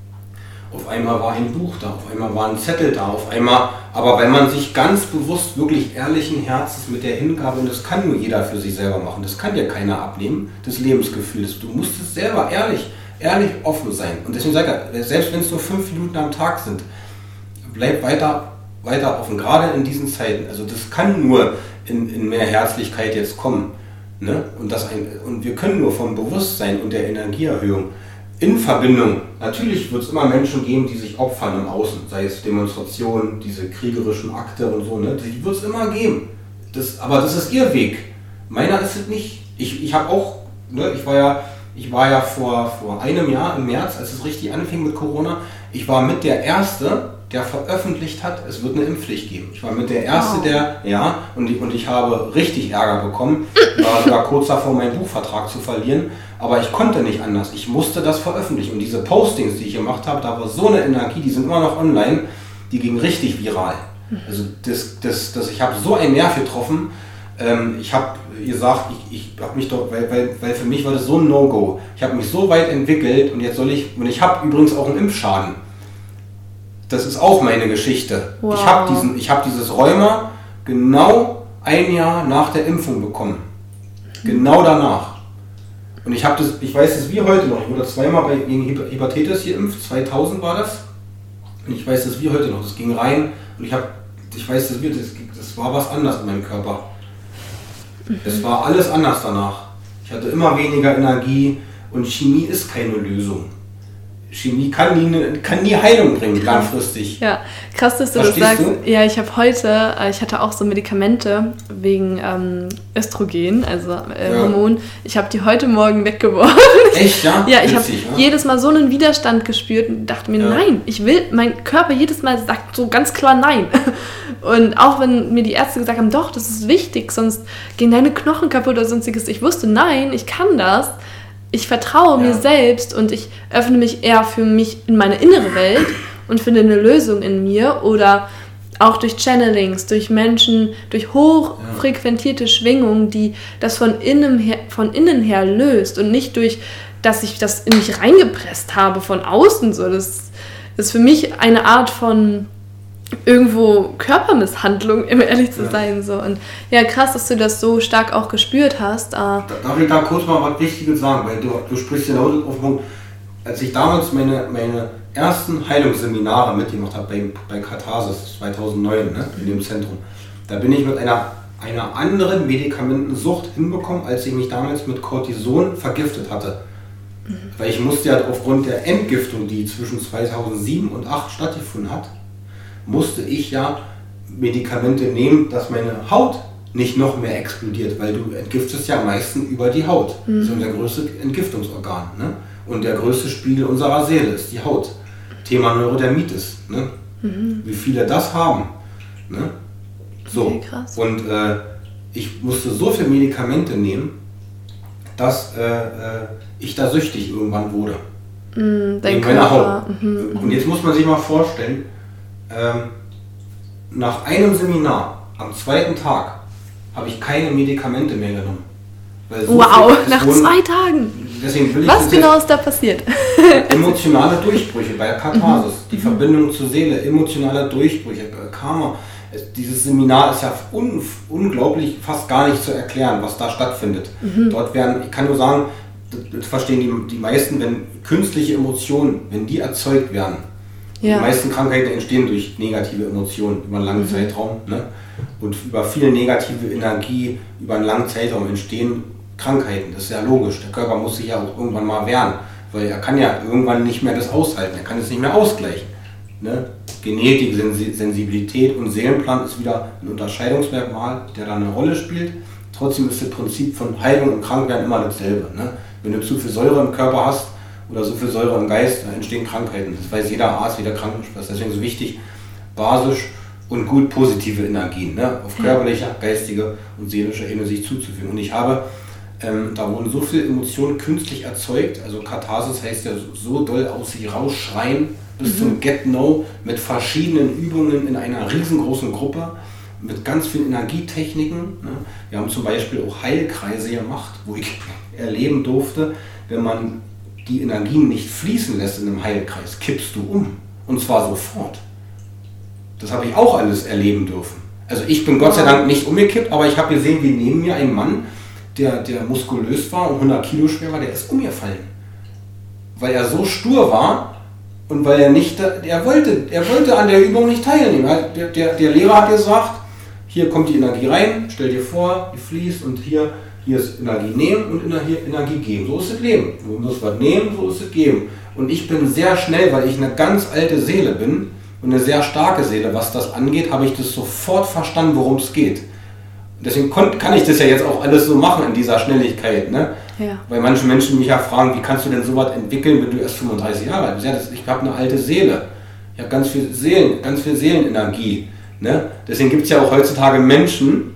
auf einmal war ein Buch da, auf einmal war ein Zettel da, auf einmal, aber wenn man sich ganz bewusst, wirklich ehrlichen Herzens mit der Hingabe, und das kann nur jeder für sich selber machen, das kann dir keiner abnehmen, das Lebensgefühl, das, du musst es selber ehrlich, ehrlich offen sein. Und deswegen sage ich, selbst wenn es nur fünf Minuten am Tag sind, bleib weiter, weiter offen, gerade in diesen Zeiten. Also das kann nur in, in mehr Herzlichkeit jetzt kommen. Ne? Und, das ein, und wir können nur vom Bewusstsein und der Energieerhöhung in Verbindung, natürlich wird es immer Menschen geben, die sich opfern im Außen, sei es Demonstrationen, diese kriegerischen Akte und so, ne? Die wird es immer geben. Das, aber das ist ihr Weg. Meiner ist es nicht. Ich, ich habe auch, ne, ich war ja, ich war ja vor, vor einem Jahr im März, als es richtig anfing mit Corona, ich war mit der Erste, der veröffentlicht hat, es wird eine Impfpflicht geben. Ich war mit der Erste, wow. der, ja, und ich, und ich habe richtig Ärger bekommen, war sogar kurz davor, meinen Buchvertrag zu verlieren, aber ich konnte nicht anders. Ich musste das veröffentlichen. Und diese Postings, die ich gemacht habe, da war so eine Energie, die sind immer noch online, die ging richtig viral. Also das, das, das, ich habe so einen Nerv getroffen. Ähm, ich habe gesagt, ich, ich habe mich doch, weil, weil, weil für mich war das so ein No-Go. Ich habe mich so weit entwickelt und jetzt soll ich, und ich habe übrigens auch einen Impfschaden. Das ist auch meine Geschichte. Wow. Ich habe diesen, ich habe dieses Rheuma genau ein Jahr nach der Impfung bekommen. Genau danach. Und ich habe das, ich weiß es wie heute noch, ich wurde zweimal bei, gegen Hepatitis geimpft, zweitausend war das. Und ich weiß es wie heute noch, das ging rein und ich habe, ich weiß das wie, das, das war was anderes in meinem Körper. Es war alles anders danach. Ich hatte immer weniger Energie und Chemie ist keine Lösung. Chemie kann nie, kann nie Heilung bringen, langfristig. Ja, krass, dass du Verstehst das sagst. Du? Ja, ich habe heute, ich hatte auch so Medikamente wegen ähm, Östrogen, also äh, ja. Hormon. Ich habe die heute Morgen weggeworfen. Echt, ja? Ja, ich habe ja? jedes Mal so einen Widerstand gespürt und dachte mir, ja. nein, ich will, mein Körper jedes Mal sagt so ganz klar nein. Und auch wenn mir die Ärzte gesagt haben, doch, das ist wichtig, sonst gehen deine Knochen kaputt oder sonstiges. Ich wusste, nein, ich kann das. Ich vertraue ja. mir selbst und ich öffne mich eher für mich in meine innere Welt und finde eine Lösung in mir oder auch durch Channelings, durch Menschen, durch hochfrequentierte Schwingungen, die das von innen her, von innen her löst und nicht durch, dass ich das in mich reingepresst habe von außen. So, das ist für mich eine Art von irgendwo Körpermisshandlung, um ehrlich zu ja. sein. So. Und ja, krass, dass du das so stark auch gespürt hast. Darf ich da kurz mal was Wichtiges sagen? Weil du, du sprichst genau auf den Punkt. Als ich damals meine, meine ersten Heilungsseminare mitgemacht habe bei, bei Katharsis zweitausendneun, ne, in dem Zentrum, da bin ich mit einer, einer anderen Medikamentensucht hinbekommen, als ich mich damals mit Cortison vergiftet hatte. Mhm. Weil ich musste ja aufgrund der Entgiftung, die zwischen zweitausendsieben und zweitausendachtzehn stattgefunden hat, musste ich ja Medikamente nehmen, dass meine Haut nicht noch mehr explodiert, weil du entgiftest ja am meisten über die Haut. Mhm. Das ist unser größtes Entgiftungsorgan. Ne? Und der größte Spiegel unserer Seele ist die Haut. Thema Neurodermitis. Ne? Mhm. Wie viele das haben. Ne? So. Okay, krass. Und äh, ich musste so viele Medikamente nehmen, dass äh, äh, ich da süchtig irgendwann wurde. Mhm, in meiner Haut. Mhm. Und jetzt muss man sich mal vorstellen, Ähm, nach einem Seminar, am zweiten Tag, habe ich keine Medikamente mehr genommen. Weil so wow, nach wurden, zwei Tagen! Deswegen will ich Was genau ist da passiert? Emotionale Durchbrüche bei Katharsis, die mhm. Verbindung zur Seele, emotionale Durchbrüche, Karma. Dieses Seminar ist ja un, unglaublich, fast gar nicht zu erklären, was da stattfindet. Mhm. Dort werden, ich kann nur sagen, das verstehen die, die meisten, wenn künstliche Emotionen, wenn die erzeugt werden, ja. Die meisten Krankheiten entstehen durch negative Emotionen über einen langen mhm. Zeitraum. Ne? Und über viel negative Energie über einen langen Zeitraum entstehen Krankheiten. Das ist ja logisch. Der Körper muss sich ja auch irgendwann mal wehren. weil er kann ja irgendwann nicht mehr das aushalten, er kann es nicht mehr ausgleichen. Ne? Genetik, Sensibilität und Seelenplan ist wieder ein Unterscheidungsmerkmal, der da eine Rolle spielt. Trotzdem ist das Prinzip von Heilung und Krankwerden immer dasselbe. Ne? Wenn du zu viel Säure im Körper hast oder so viel Säure im Geist, dann entstehen Krankheiten. Das weiß jeder Arzt, jeder Krankenschwester. Deswegen ist es wichtig, basisch und gut positive Energien, ne? Auf körperlicher, geistige und seelischer Ebene sich zuzuführen. Und ich habe, ähm, da wurden so viele Emotionen künstlich erzeugt, also Katharsis heißt ja so doll aus sich rausschreien, bis mhm. zum Get-No, mit verschiedenen Übungen in einer riesengroßen Gruppe, mit ganz vielen Energietechniken. Ne? Wir haben zum Beispiel auch Heilkreise gemacht, wo ich erleben durfte, wenn man die Energien nicht fließen lässt in einem Heilkreis, kippst du um. Und zwar sofort. Das habe ich auch alles erleben dürfen. Also ich bin Gott sei Dank nicht umgekippt, aber ich habe gesehen, wie neben mir ein Mann, der, der muskulös war und hundert Kilo schwer war, der ist umgefallen. Weil er so stur war und weil er nicht, er wollte, er wollte an der Übung nicht teilnehmen. Der, der, der Lehrer hat gesagt, hier kommt die Energie rein, stell dir vor, die fließt und hier, hier ist Energie nehmen und hier Energie geben. So ist das Leben. Du musst was nehmen, so ist es geben. Und ich bin sehr schnell, weil ich eine ganz alte Seele bin, und eine sehr starke Seele, was das angeht, habe ich das sofort verstanden, worum es geht. Deswegen kann ich das ja jetzt auch alles so machen in dieser Schnelligkeit. Ne? Ja. Weil manche Menschen mich ja fragen, wie kannst du denn sowas entwickeln, wenn du erst fünfunddreißig Jahre alt bist? Ja, das, ich habe eine alte Seele. Ich habe ganz viel Seelen, ganz viel Seelenenergie. Ne? Deswegen gibt es ja auch heutzutage Menschen,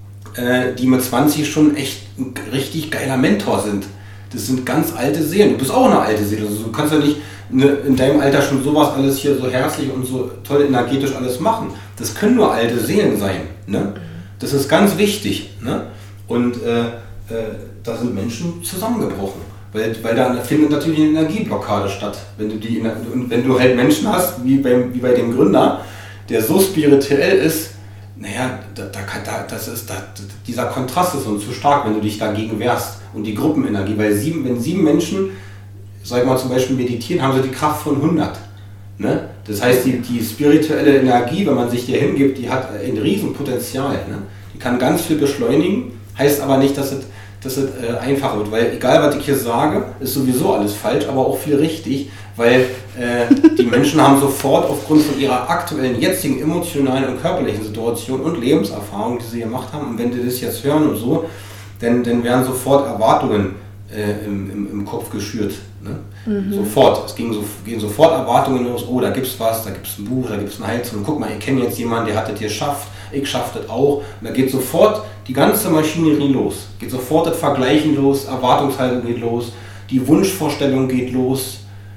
äh, die mit zwanzig schon echt ein richtig geiler Mentor sind. Das sind ganz alte Seelen. Du bist auch eine alte Seele. Also du kannst ja nicht in deinem Alter schon sowas alles hier so herzlich und so toll energetisch alles machen. Das können nur alte Seelen sein. Ne? Das ist ganz wichtig. Ne? Und äh, äh, da sind Menschen zusammengebrochen. Weil, weil da findet natürlich eine Energieblockade statt. Wenn du, die, und wenn du halt Menschen hast, wie, beim, wie bei dem Gründer, der so spirituell ist, naja, da, da, da, das ist, da, dieser Kontrast ist uns zu stark, wenn du dich dagegen wehrst. Und die Gruppenenergie, weil sieben, wenn sieben Menschen, sag mal zum Beispiel meditieren, haben sie die Kraft von hundert. Ne? Das heißt, die, die spirituelle Energie, wenn man sich dir hingibt, die hat ein Riesenpotenzial. Ne? Die kann ganz viel beschleunigen, heißt aber nicht, dass es, dass es äh, einfacher wird, weil egal, was ich hier sage, ist sowieso alles falsch, aber auch viel richtig, weil äh, die Menschen haben sofort aufgrund von ihrer aktuellen, jetzigen emotionalen und körperlichen Situation und Lebenserfahrung, die sie gemacht haben, und wenn die das jetzt hören und so, dann, dann werden sofort Erwartungen äh, im, im, im Kopf geschürt. Ne? Mhm. Sofort. Es ging so, gehen sofort Erwartungen los. Oh, da gibt's was, da gibt's ein Buch, da gibt's eine Heilung. Guck mal, ich kenne jetzt jemanden, der hat das hier geschafft. Ich schaffe das auch. Und da geht sofort die ganze Maschinerie los. Geht sofort das Vergleichen los, Erwartungshaltung geht los, die Wunschvorstellung geht los.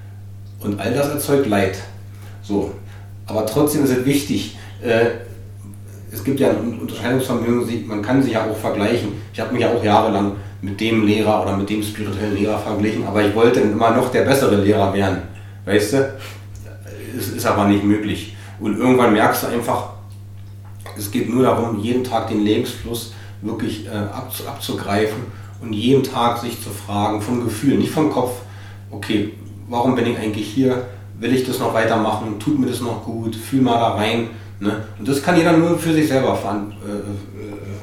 Und all das erzeugt Leid. So. Aber trotzdem ist es wichtig, äh, es gibt ja ein Unterscheidungsvermögen, man kann sich ja auch vergleichen. Ich habe mich ja auch jahrelang mit dem Lehrer oder mit dem spirituellen Lehrer verglichen, aber ich wollte immer noch der bessere Lehrer werden. Weißt du? Es ist aber nicht möglich. Und irgendwann merkst du einfach, es geht nur darum, jeden Tag den Lebensfluss wirklich äh, abzu- abzugreifen und jeden Tag sich zu fragen, vom Gefühl, nicht vom Kopf, okay, warum bin ich eigentlich hier? Will ich das noch weitermachen? Tut mir das noch gut? Fühl mal da rein. Ne? Und das kann jeder nur für sich selber veran- äh,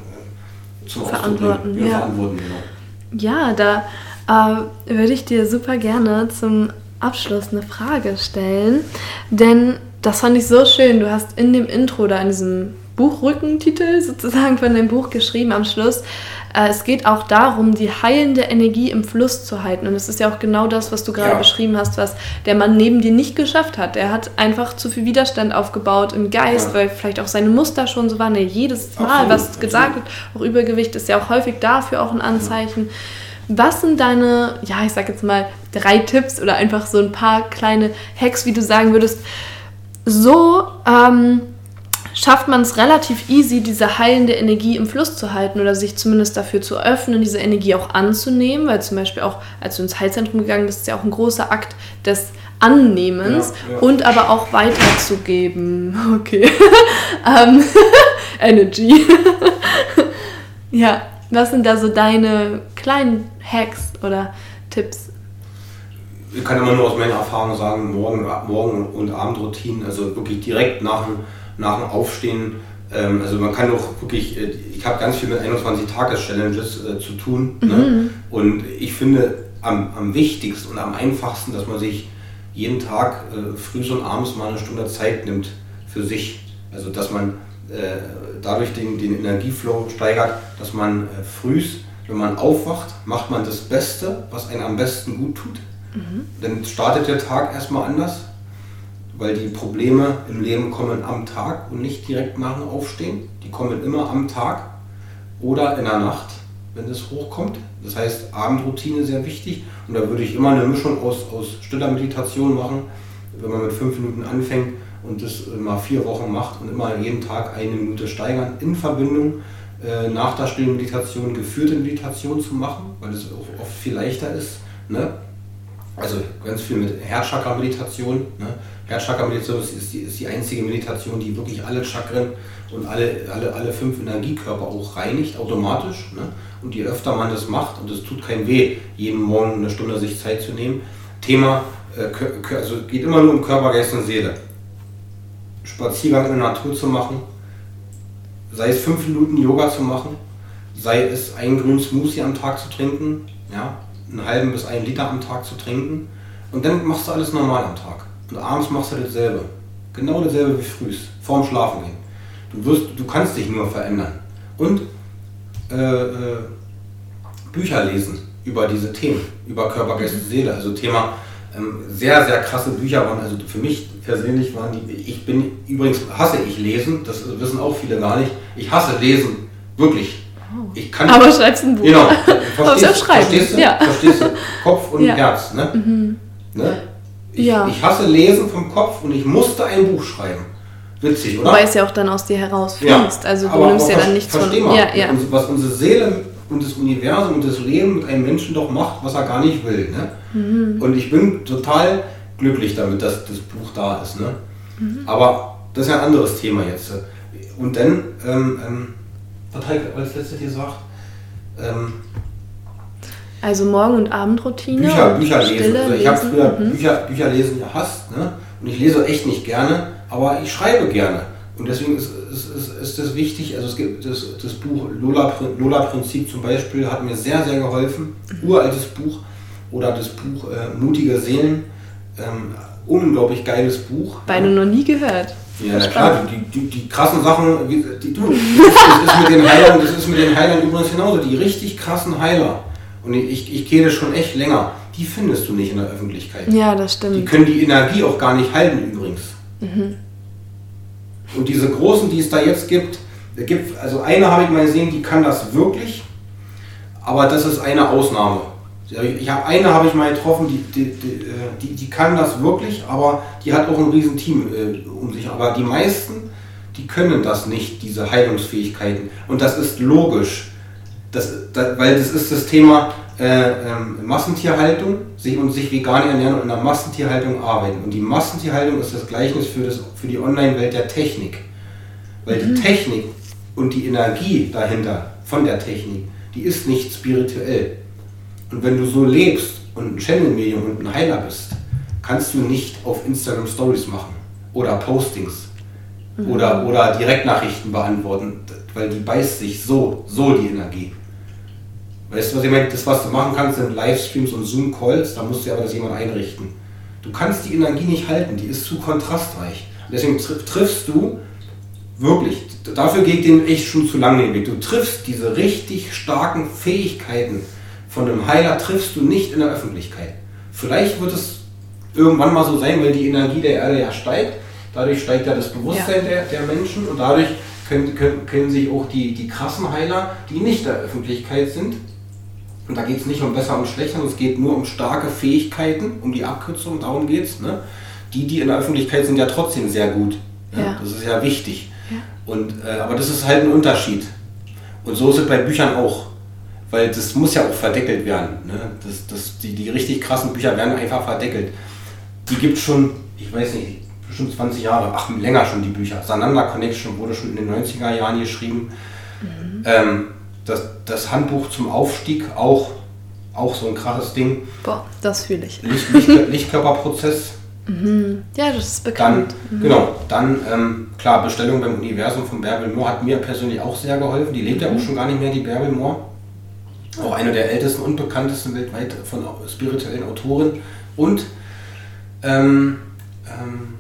äh, zum verantworten. Ja, ja. verantworten genau. Ja, da äh, würde ich dir super gerne zum Abschluss eine Frage stellen, denn das fand ich so schön. Du hast in dem Intro, da in diesem Buchrückentitel sozusagen von deinem Buch geschrieben am Schluss, äh, es geht auch darum, die heilende Energie im Fluss zu halten. Und es ist ja auch genau das, was du gerade ja. beschrieben hast, was der Mann neben dir nicht geschafft hat. Er hat einfach zu viel Widerstand aufgebaut im Geist, ja. weil vielleicht auch seine Muster schon so waren. Ja, jedes Mal, absolut, was gesagt wird, auch Übergewicht ist ja auch häufig dafür auch ein Anzeichen. Was sind deine, ja, ich sag jetzt mal, drei Tipps oder einfach so ein paar kleine Hacks, wie du sagen würdest, so ähm, schafft man es relativ easy, diese heilende Energie im Fluss zu halten oder sich zumindest dafür zu öffnen, diese Energie auch anzunehmen, weil zum Beispiel auch, als du ins Heilzentrum gegangen bist, ist ja auch ein großer Akt des Annehmens ja, ja. und aber auch weiterzugeben. Okay. um, Energy. Ja, was sind da so deine kleinen Hacks oder Tipps? Ich kann immer nur aus meiner Erfahrung sagen, Morgen-, Morgen- und Abendroutinen, also wirklich direkt nach dem, nach dem Aufstehen, ähm, also man kann doch wirklich, äh, ich habe ganz viel mit einundzwanzig-Tages-Challenges äh, zu tun, mhm. ne? Und ich finde, am, am wichtigsten und am einfachsten, dass man sich jeden Tag äh, früh und abends mal eine Stunde Zeit nimmt für sich. Also dass man äh, dadurch den, den Energieflow steigert, dass man äh, früh, wenn man aufwacht, macht man das Beste, was einem am besten gut tut. Mhm. Dann startet der Tag erstmal anders, weil die Probleme im Leben kommen am Tag und nicht direkt nach dem Aufstehen. Die kommen immer am Tag oder in der Nacht, wenn es hochkommt. Das heißt, Abendroutine sehr wichtig. Und da würde ich immer eine Mischung aus, aus stiller Meditation machen, wenn man mit fünf Minuten anfängt und das mal vier Wochen macht und immer jeden Tag eine Minute steigern, in Verbindung äh, nach der stillen Meditation geführte Meditation zu machen, weil es oft viel leichter ist. Ne? Also ganz viel mit Herzchakra-Meditation. Ne? Herzchakra-Meditation ist die, ist die einzige Meditation, die wirklich alle Chakren und alle, alle, alle fünf Energiekörper auch reinigt, automatisch. Ne? Und je öfter man das macht, und es tut kein weh, jeden Morgen eine Stunde sich Zeit zu nehmen, Thema, äh, also geht immer nur um Körper, Geist und Seele. Spaziergang in der Natur zu machen, sei es fünf Minuten Yoga zu machen, sei es einen grünen Smoothie am Tag zu trinken, ja, einen halben bis einen Liter am Tag zu trinken, und dann machst du alles normal am Tag. Und abends machst du dasselbe. Genau dasselbe wie früh, vorm Schlafengehen. Du wirst, du kannst dich nur verändern. Und äh, äh, Bücher lesen über diese Themen, über Körper, Geist und Seele. Also Thema, ähm, sehr, sehr krasse Bücher waren, also für mich persönlich waren die, ich bin, übrigens hasse ich Lesen, das wissen auch viele gar nicht. Ich hasse Lesen, wirklich. Ich kann, aber schreibst ein Buch. Genau. Verstehst, verstehst du? Ja. Verstehst du? Kopf und ja. Herz. Ne? Mhm. Ne? Ich, ja. ich hasse Lesen vom Kopf und ich musste ein Buch schreiben. Witzig, oder? Wobei es ja auch dann aus dir herausfließt. Ja. Also du aber, nimmst aber ja dann nichts von... Ja, ja. Was unsere Seele und das Universum und das Leben mit einem Menschen doch macht, was er gar nicht will. Ne? Mhm. Und ich bin total glücklich damit, dass das Buch da ist. Ne? Mhm. Aber das ist ja ein anderes Thema jetzt. Und dann, ähm, ähm, was habe ich als letztes gesagt? Ähm, also Morgen- und Abendroutine? Bücher, und Bücher lesen. Also ich habe früher mhm. Bücher, Bücher lesen gehasst. Ne? Und ich lese echt nicht gerne, aber ich schreibe gerne. Und deswegen ist, ist, ist, ist das wichtig. Also es gibt das, das Buch Lola, Lola Prinzip zum Beispiel, hat mir sehr, sehr geholfen. Mhm. Uraltes Buch. Oder das Buch äh, Mutige Seelen. Ähm, unglaublich geiles Buch. Beide ja. noch nie gehört. Ja, na klar, die, die, die krassen Sachen, die, die, du, das, ist mit den Heilern, das ist mit den Heilern übrigens genauso. Die richtig krassen Heiler. Und ich, ich kenne das schon echt länger. Die findest du nicht in der Öffentlichkeit. Ja, das stimmt. Die können die Energie auch gar nicht halten übrigens. Mhm. Und diese großen, die es da jetzt gibt, gibt also eine habe ich mal gesehen, die kann das wirklich, aber das ist eine Ausnahme. Ich habe eine habe ich mal getroffen, die, die, die, die, die kann das wirklich, aber die hat auch ein riesen Team äh, um sich. Aber die meisten, die können das nicht, diese Heilungsfähigkeiten. Und das ist logisch, das, das, weil das ist das Thema äh, ähm, Massentierhaltung, sich und sich vegan ernähren und in der Massentierhaltung arbeiten. Und die Massentierhaltung ist das Gleichnis für, das, für die Online-Welt der Technik. Weil mhm. die Technik und die Energie dahinter von der Technik, die ist nicht spirituell. Und wenn du so lebst und ein Channel-Medium und ein Heiler bist, kannst du nicht auf Instagram Stories machen oder Postings mhm. oder, oder Direktnachrichten beantworten, weil die beißt sich so, so die Energie. Weißt du, was ich meine? Das, was du machen kannst, sind Livestreams und Zoom-Calls, da musst du aber das jemand einrichten. Du kannst die Energie nicht halten, die ist zu kontrastreich. Und deswegen triffst du wirklich, dafür geht den echt schon zu lange den Weg, du triffst diese richtig starken Fähigkeiten von einem Heiler triffst du nicht in der Öffentlichkeit. Vielleicht wird es irgendwann mal so sein, weil die Energie der Erde ja steigt. Dadurch steigt ja das Bewusstsein ja. Der, der Menschen und dadurch können, können, können sich auch die, die krassen Heiler, die nicht der Öffentlichkeit sind, und da geht es nicht um besser und schlechter, es geht nur um starke Fähigkeiten, um die Abkürzung, darum geht es. Ne? Die, die in der Öffentlichkeit sind ja trotzdem sehr gut. Ne? Ja. Das ist ja wichtig. Ja. Und, äh, aber das ist halt ein Unterschied. Und so ist es bei Büchern auch. Weil das muss ja auch verdeckelt werden. Ne? Das, das, die, die richtig krassen Bücher werden einfach verdeckelt. Die gibt es schon, ich weiß nicht, bestimmt zwanzig Jahre, ach länger schon die Bücher. Sananda Connection wurde schon in den neunziger Jahren geschrieben. Mhm. Ähm, das, das Handbuch zum Aufstieg, auch, auch so ein krasses Ding. Boah, das fühle ich. Licht, Licht, Lichtkörperprozess. Mhm. Ja, das ist bekannt. Dann, mhm. Genau, dann ähm, klar, Bestellung beim Universum von Bärbel Moore hat mir persönlich auch sehr geholfen. Die lebt ja auch schon gar nicht mehr, die Bärbel Moore. Auch eine der ältesten und bekanntesten weltweit von spirituellen Autoren. Und ähm, ähm,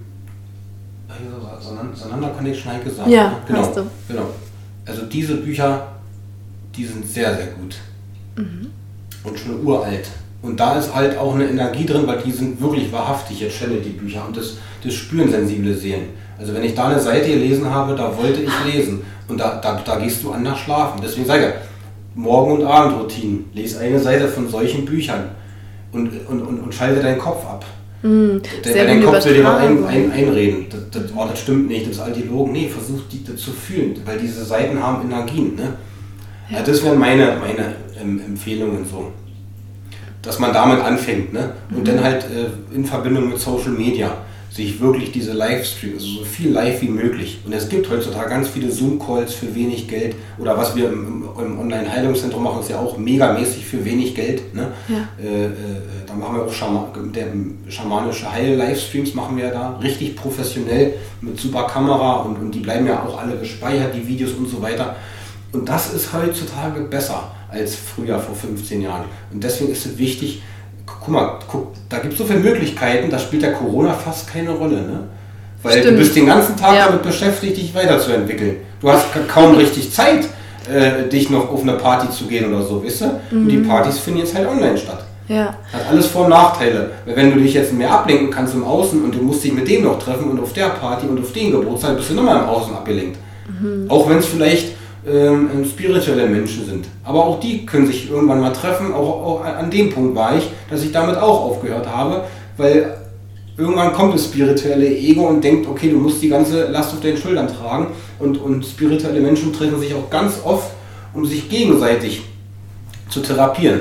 Sananda Connection hat gesagt. Ja, genau, hast du. Genau. Also diese Bücher, die sind sehr, sehr gut. Mhm. Und schon uralt. Und da ist halt auch eine Energie drin, weil die sind wirklich wahrhaftig, jetzt Channel die Bücher. Und das, das spüren sensible Seelen. Also wenn ich da eine Seite gelesen habe, da wollte ich lesen. Und da, da, da gehst du anders schlafen. Deswegen sage ich, Morgen- und Abendroutinen. Lese eine Seite von solchen Büchern. Und, und, und, und schalte deinen Kopf ab. Mm, der, dein Kopf will dir mal ein, ein, einreden. Das, das, oh, das stimmt nicht, das ist Altilogen. Nee, versuch die das zu fühlen, weil diese Seiten haben Energien. Ne? Ja. Ja, das wären meine, meine ähm, Empfehlungen so. Dass man damit anfängt. Ne? Und mhm. dann halt äh, in Verbindung mit Social Media sich wirklich diese Livestreams, also so viel live wie möglich. Und es gibt heutzutage ganz viele Zoom-Calls für wenig Geld. Oder was wir im, im Online-Heilungszentrum machen, ist ja auch megamäßig für wenig Geld. Ne? Ja. Äh, äh, da machen wir auch Schama- der, schamanische Heil-Livestreams machen wir da richtig professionell mit super Kamera und, und die bleiben ja auch alle gespeichert, die Videos und so weiter. Und das ist heutzutage besser als früher vor fünfzehn Jahren. Und deswegen ist es wichtig, guck mal, guck, da gibt es so viele Möglichkeiten, da spielt der Corona fast keine Rolle, ne? Weil Stimmt. du bist den ganzen Tag ja. damit beschäftigt, dich weiterzuentwickeln. Du hast kaum richtig Zeit, äh, dich noch auf eine Party zu gehen oder so, weißt du? Mhm. Und die Partys finden jetzt halt online statt. Ja. Hat alles Vor- und Nachteile. Weil wenn du dich jetzt mehr ablenken kannst im Außen und du musst dich mit dem noch treffen und auf der Party und auf den Geburtstag bist du nochmal im Außen abgelenkt. Mhm. Auch wenn es vielleicht ähm, spirituelle Menschen sind. Aber auch die können sich irgendwann mal treffen. Auch, auch an dem Punkt war ich, dass ich damit auch aufgehört habe, weil irgendwann kommt das spirituelle Ego und denkt, okay, du musst die ganze Last auf deinen Schultern tragen. Und, und spirituelle Menschen treffen sich auch ganz oft, um sich gegenseitig zu therapieren.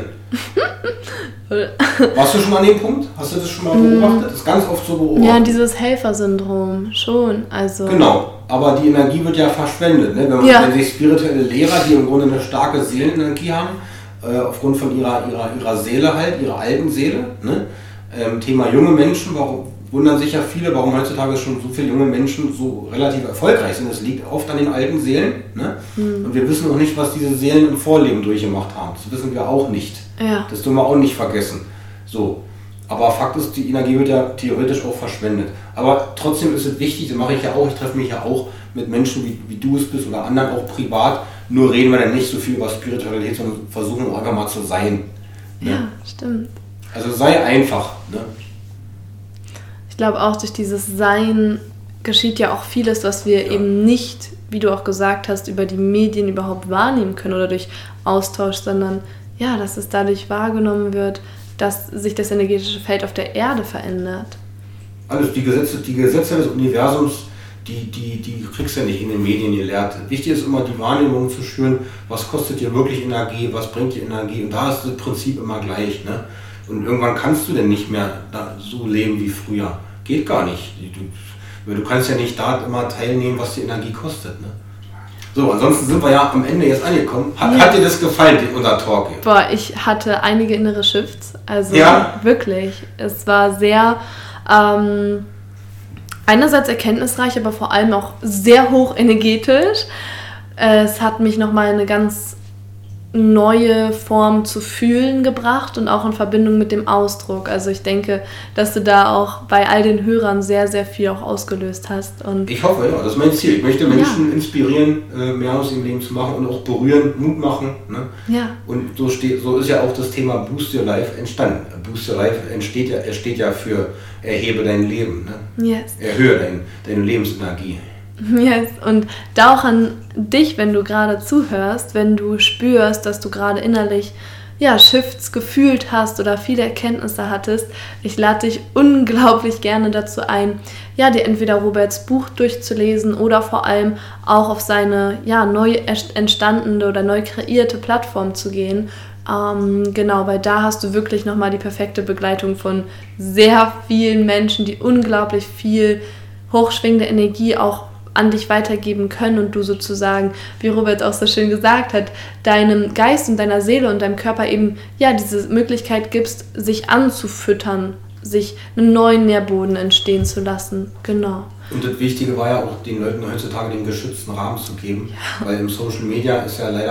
Warst du schon an dem Punkt? Hast du das schon mal beobachtet? Das ist ganz oft so beobachtet. Ja, dieses Helfersyndrom, schon. Also genau, aber die Energie wird ja verschwendet. Ne? Wenn, man, ja. wenn sich spirituelle Lehrer, die im Grunde eine starke Seelenenergie haben, äh, aufgrund von ihrer, ihrer, ihrer Seele halt, ihrer alten Seele, ne? ähm, Thema junge Menschen, warum wundern sich ja viele, warum heutzutage schon so viele junge Menschen so relativ erfolgreich sind. Das liegt oft an den alten Seelen. Ne? Mhm. Und wir wissen auch nicht, was diese Seelen im Vorleben durchgemacht haben. Das wissen wir auch nicht. Ja. Das dürfen wir auch nicht vergessen. So. Aber Fakt ist, die Energie wird ja theoretisch auch verschwendet. Aber trotzdem ist es wichtig, das mache ich ja auch, ich treffe mich ja auch mit Menschen, wie, wie du es bist oder anderen auch privat. Nur reden wir dann nicht so viel über Spiritualität, sondern versuchen auch einfach mal zu sein. Ne? Ja, stimmt. Also sei einfach. Ne? Ich glaube auch, durch dieses Sein geschieht ja auch vieles, was wir ja. eben nicht, wie du auch gesagt hast, über die Medien überhaupt wahrnehmen können oder durch Austausch, sondern ja, dass es dadurch wahrgenommen wird, dass sich das energetische Feld auf der Erde verändert. Alles, die Gesetze, die Gesetze des Universums, die, die, die kriegst du ja nicht in den Medien gelehrt. Wichtig ist immer, die Wahrnehmung zu spüren, was kostet dir wirklich Energie, was bringt dir Energie. Und da ist das Prinzip immer gleich. Ne? Und irgendwann kannst du denn nicht mehr so leben wie früher. Geht gar nicht. Du, du kannst ja nicht da immer teilnehmen, was die Energie kostet. Ne? So, ansonsten sind wir ja am Ende jetzt angekommen. Hat, ja. hat dir das gefallen, unser Talk hier? Boah, ich hatte einige innere Shifts. Also ja? wirklich. Es war sehr, ähm, einerseits erkenntnisreich, aber vor allem auch sehr hoch energetisch. Es hat mich nochmal eine ganz neue Form zu fühlen gebracht und auch in Verbindung mit dem Ausdruck. Also ich denke, dass du da auch bei all den Hörern sehr, sehr viel auch ausgelöst hast. Und ich hoffe, ja, das ist mein Ziel. Ich möchte Menschen ja. inspirieren, mehr aus ihrem Leben zu machen und auch berühren, Mut machen. Ne? Ja. Und so, steht, so ist ja auch das Thema Boost Your Life entstanden. Boost Your Life entsteht ja, er steht ja für erhebe dein Leben. Ne? Yes. Erhöhe dein, deine Lebensenergie. Yes. Und da auch an dich, wenn du gerade zuhörst, wenn du spürst, dass du gerade innerlich ja, Shifts gefühlt hast oder viele Erkenntnisse hattest, ich lade dich unglaublich gerne dazu ein, ja, dir entweder Roberts Buch durchzulesen oder vor allem auch auf seine ja, neu entstandene oder neu kreierte Plattform zu gehen. Ähm, genau, weil da hast du wirklich nochmal die perfekte Begleitung von sehr vielen Menschen, die unglaublich viel hochschwingende Energie auch an dich weitergeben können und du sozusagen, wie Robert auch so schön gesagt hat, deinem Geist und deiner Seele und deinem Körper eben ja diese Möglichkeit gibst, sich anzufüttern, sich einen neuen Nährboden entstehen zu lassen. Genau. Und das Wichtige war ja auch, den Leuten heutzutage den geschützten Rahmen zu geben, ja. weil im Social Media ist ja leider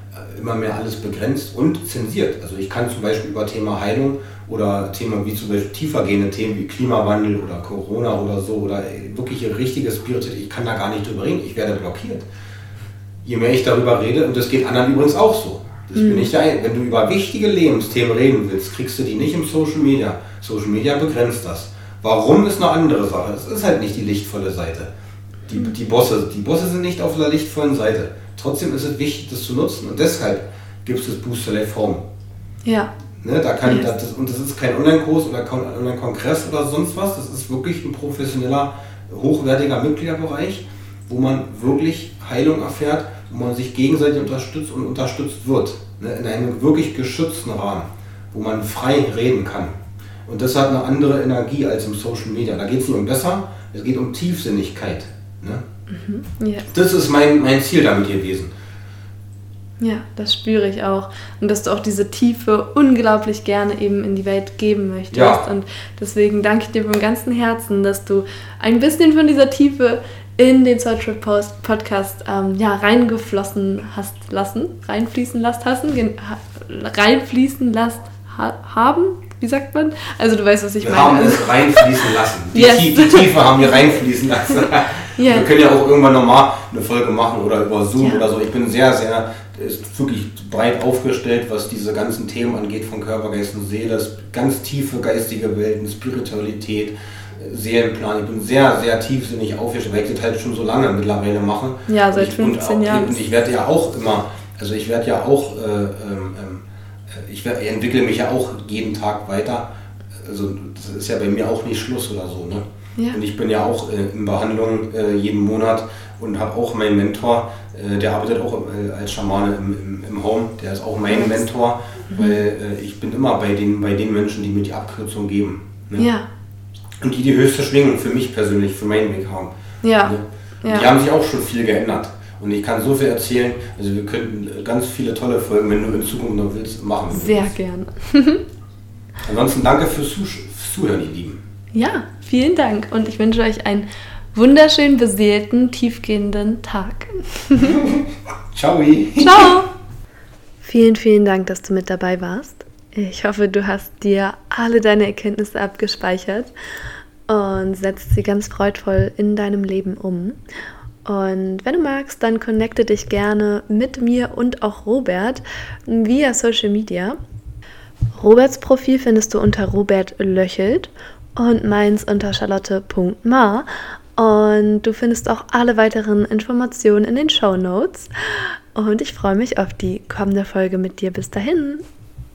immer mehr alles begrenzt und zensiert. Also ich kann zum Beispiel über Thema Heilung oder Thema wie zum Beispiel tiefergehende Themen wie Klimawandel oder Corona oder so oder wirklich richtige Spiritualität, ich kann da gar nicht drüber reden, ich werde blockiert. Je mehr ich darüber rede, und das geht anderen übrigens auch so. Das mhm. bin ich der Ein- Wenn du über wichtige Lebensthemen reden willst, kriegst du die nicht im Social Media. Social Media begrenzt das. Warum ist eine andere Sache. Es ist halt nicht die lichtvolle Seite. Die, die, Bosse, die Bosse sind nicht auf der lichtvollen Seite. Trotzdem ist es wichtig, das zu nutzen. Und deshalb gibt es das Booster Life Home. Ja. Ne, da kann, yes. das, und das ist kein Online-Kurs oder kein Online-Kongress oder sonst was. Das ist wirklich ein professioneller, hochwertiger Mitgliederbereich, wo man wirklich Heilung erfährt, wo man sich gegenseitig unterstützt und unterstützt wird. Ne, in einem wirklich geschützten Rahmen, wo man frei reden kann. Und das hat eine andere Energie als im Social Media. Da geht es nicht um besser, es geht um Tiefsinnigkeit. Ne? Mhm. Yeah. Das ist mein, mein Ziel damit gewesen. Ja, das spüre ich auch. Und dass du auch diese Tiefe unglaublich gerne eben in die Welt geben möchtest. Ja. Und deswegen danke ich dir vom ganzen Herzen, dass du ein bisschen von dieser Tiefe in den Soul Trip Podcast ähm, ja, reingeflossen hast lassen, reinfließen lassen, hassen, gen- ha- reinfließen lassen ha- haben. Wie sagt man? Also du weißt, was ich wir meine. Wir haben es reinfließen lassen. Die, Yes. die, die Tiefe haben wir reinfließen lassen. Yeah. Wir können ja auch irgendwann nochmal eine Folge machen oder über Zoom yeah. oder so. Ich bin sehr, sehr, ist wirklich breit aufgestellt, was diese ganzen Themen angeht von Körper, Geist und Seele. Das ganz tiefe geistige Welten, Spiritualität, Seelenplan. Ich bin sehr, sehr tiefsinnig aufgestellt, weil ich das halt schon so lange mittlerweile mache. Ja, seit fünfzehn Jahren. Und ich werde ja auch immer, also ich werde ja auch, äh, ähm, ich entwickle mich ja auch jeden Tag weiter. Also das ist ja bei mir auch nicht Schluss oder so. Ne? Ja. Und ich bin ja auch äh, in Behandlung äh, jeden Monat und habe auch meinen Mentor, äh, der arbeitet auch äh, als Schamane im, im, im Home, der ist auch mein Mentor, mhm. weil äh, ich bin immer bei den, bei den Menschen, die mir die Abkürzung geben. Ne? Ja. Und die die höchste Schwingung für mich persönlich, für meinen Weg haben. Ja. Ne? Ja. Die haben sich auch schon viel geändert. Und ich kann so viel erzählen, also wir könnten ganz viele tolle Folgen, wenn du in Zukunft noch willst, machen. Sehr gerne. Ansonsten danke fürs Zuhören, ihr Lieben. Ja, vielen Dank und ich wünsche euch einen wunderschön beseelten, tiefgehenden Tag. Ciao. Ciao. Vielen, vielen Dank, dass du mit dabei warst. Ich hoffe, du hast dir alle deine Erkenntnisse abgespeichert und setzt sie ganz freudvoll in deinem Leben um. Und wenn du magst, dann connecte dich gerne mit mir und auch Robert via Social Media. Roberts Profil findest du unter Robert Löchelt und meins unter charlotte punkt mar. Und du findest auch alle weiteren Informationen in den Shownotes. Und ich freue mich auf die kommende Folge mit dir. Bis dahin.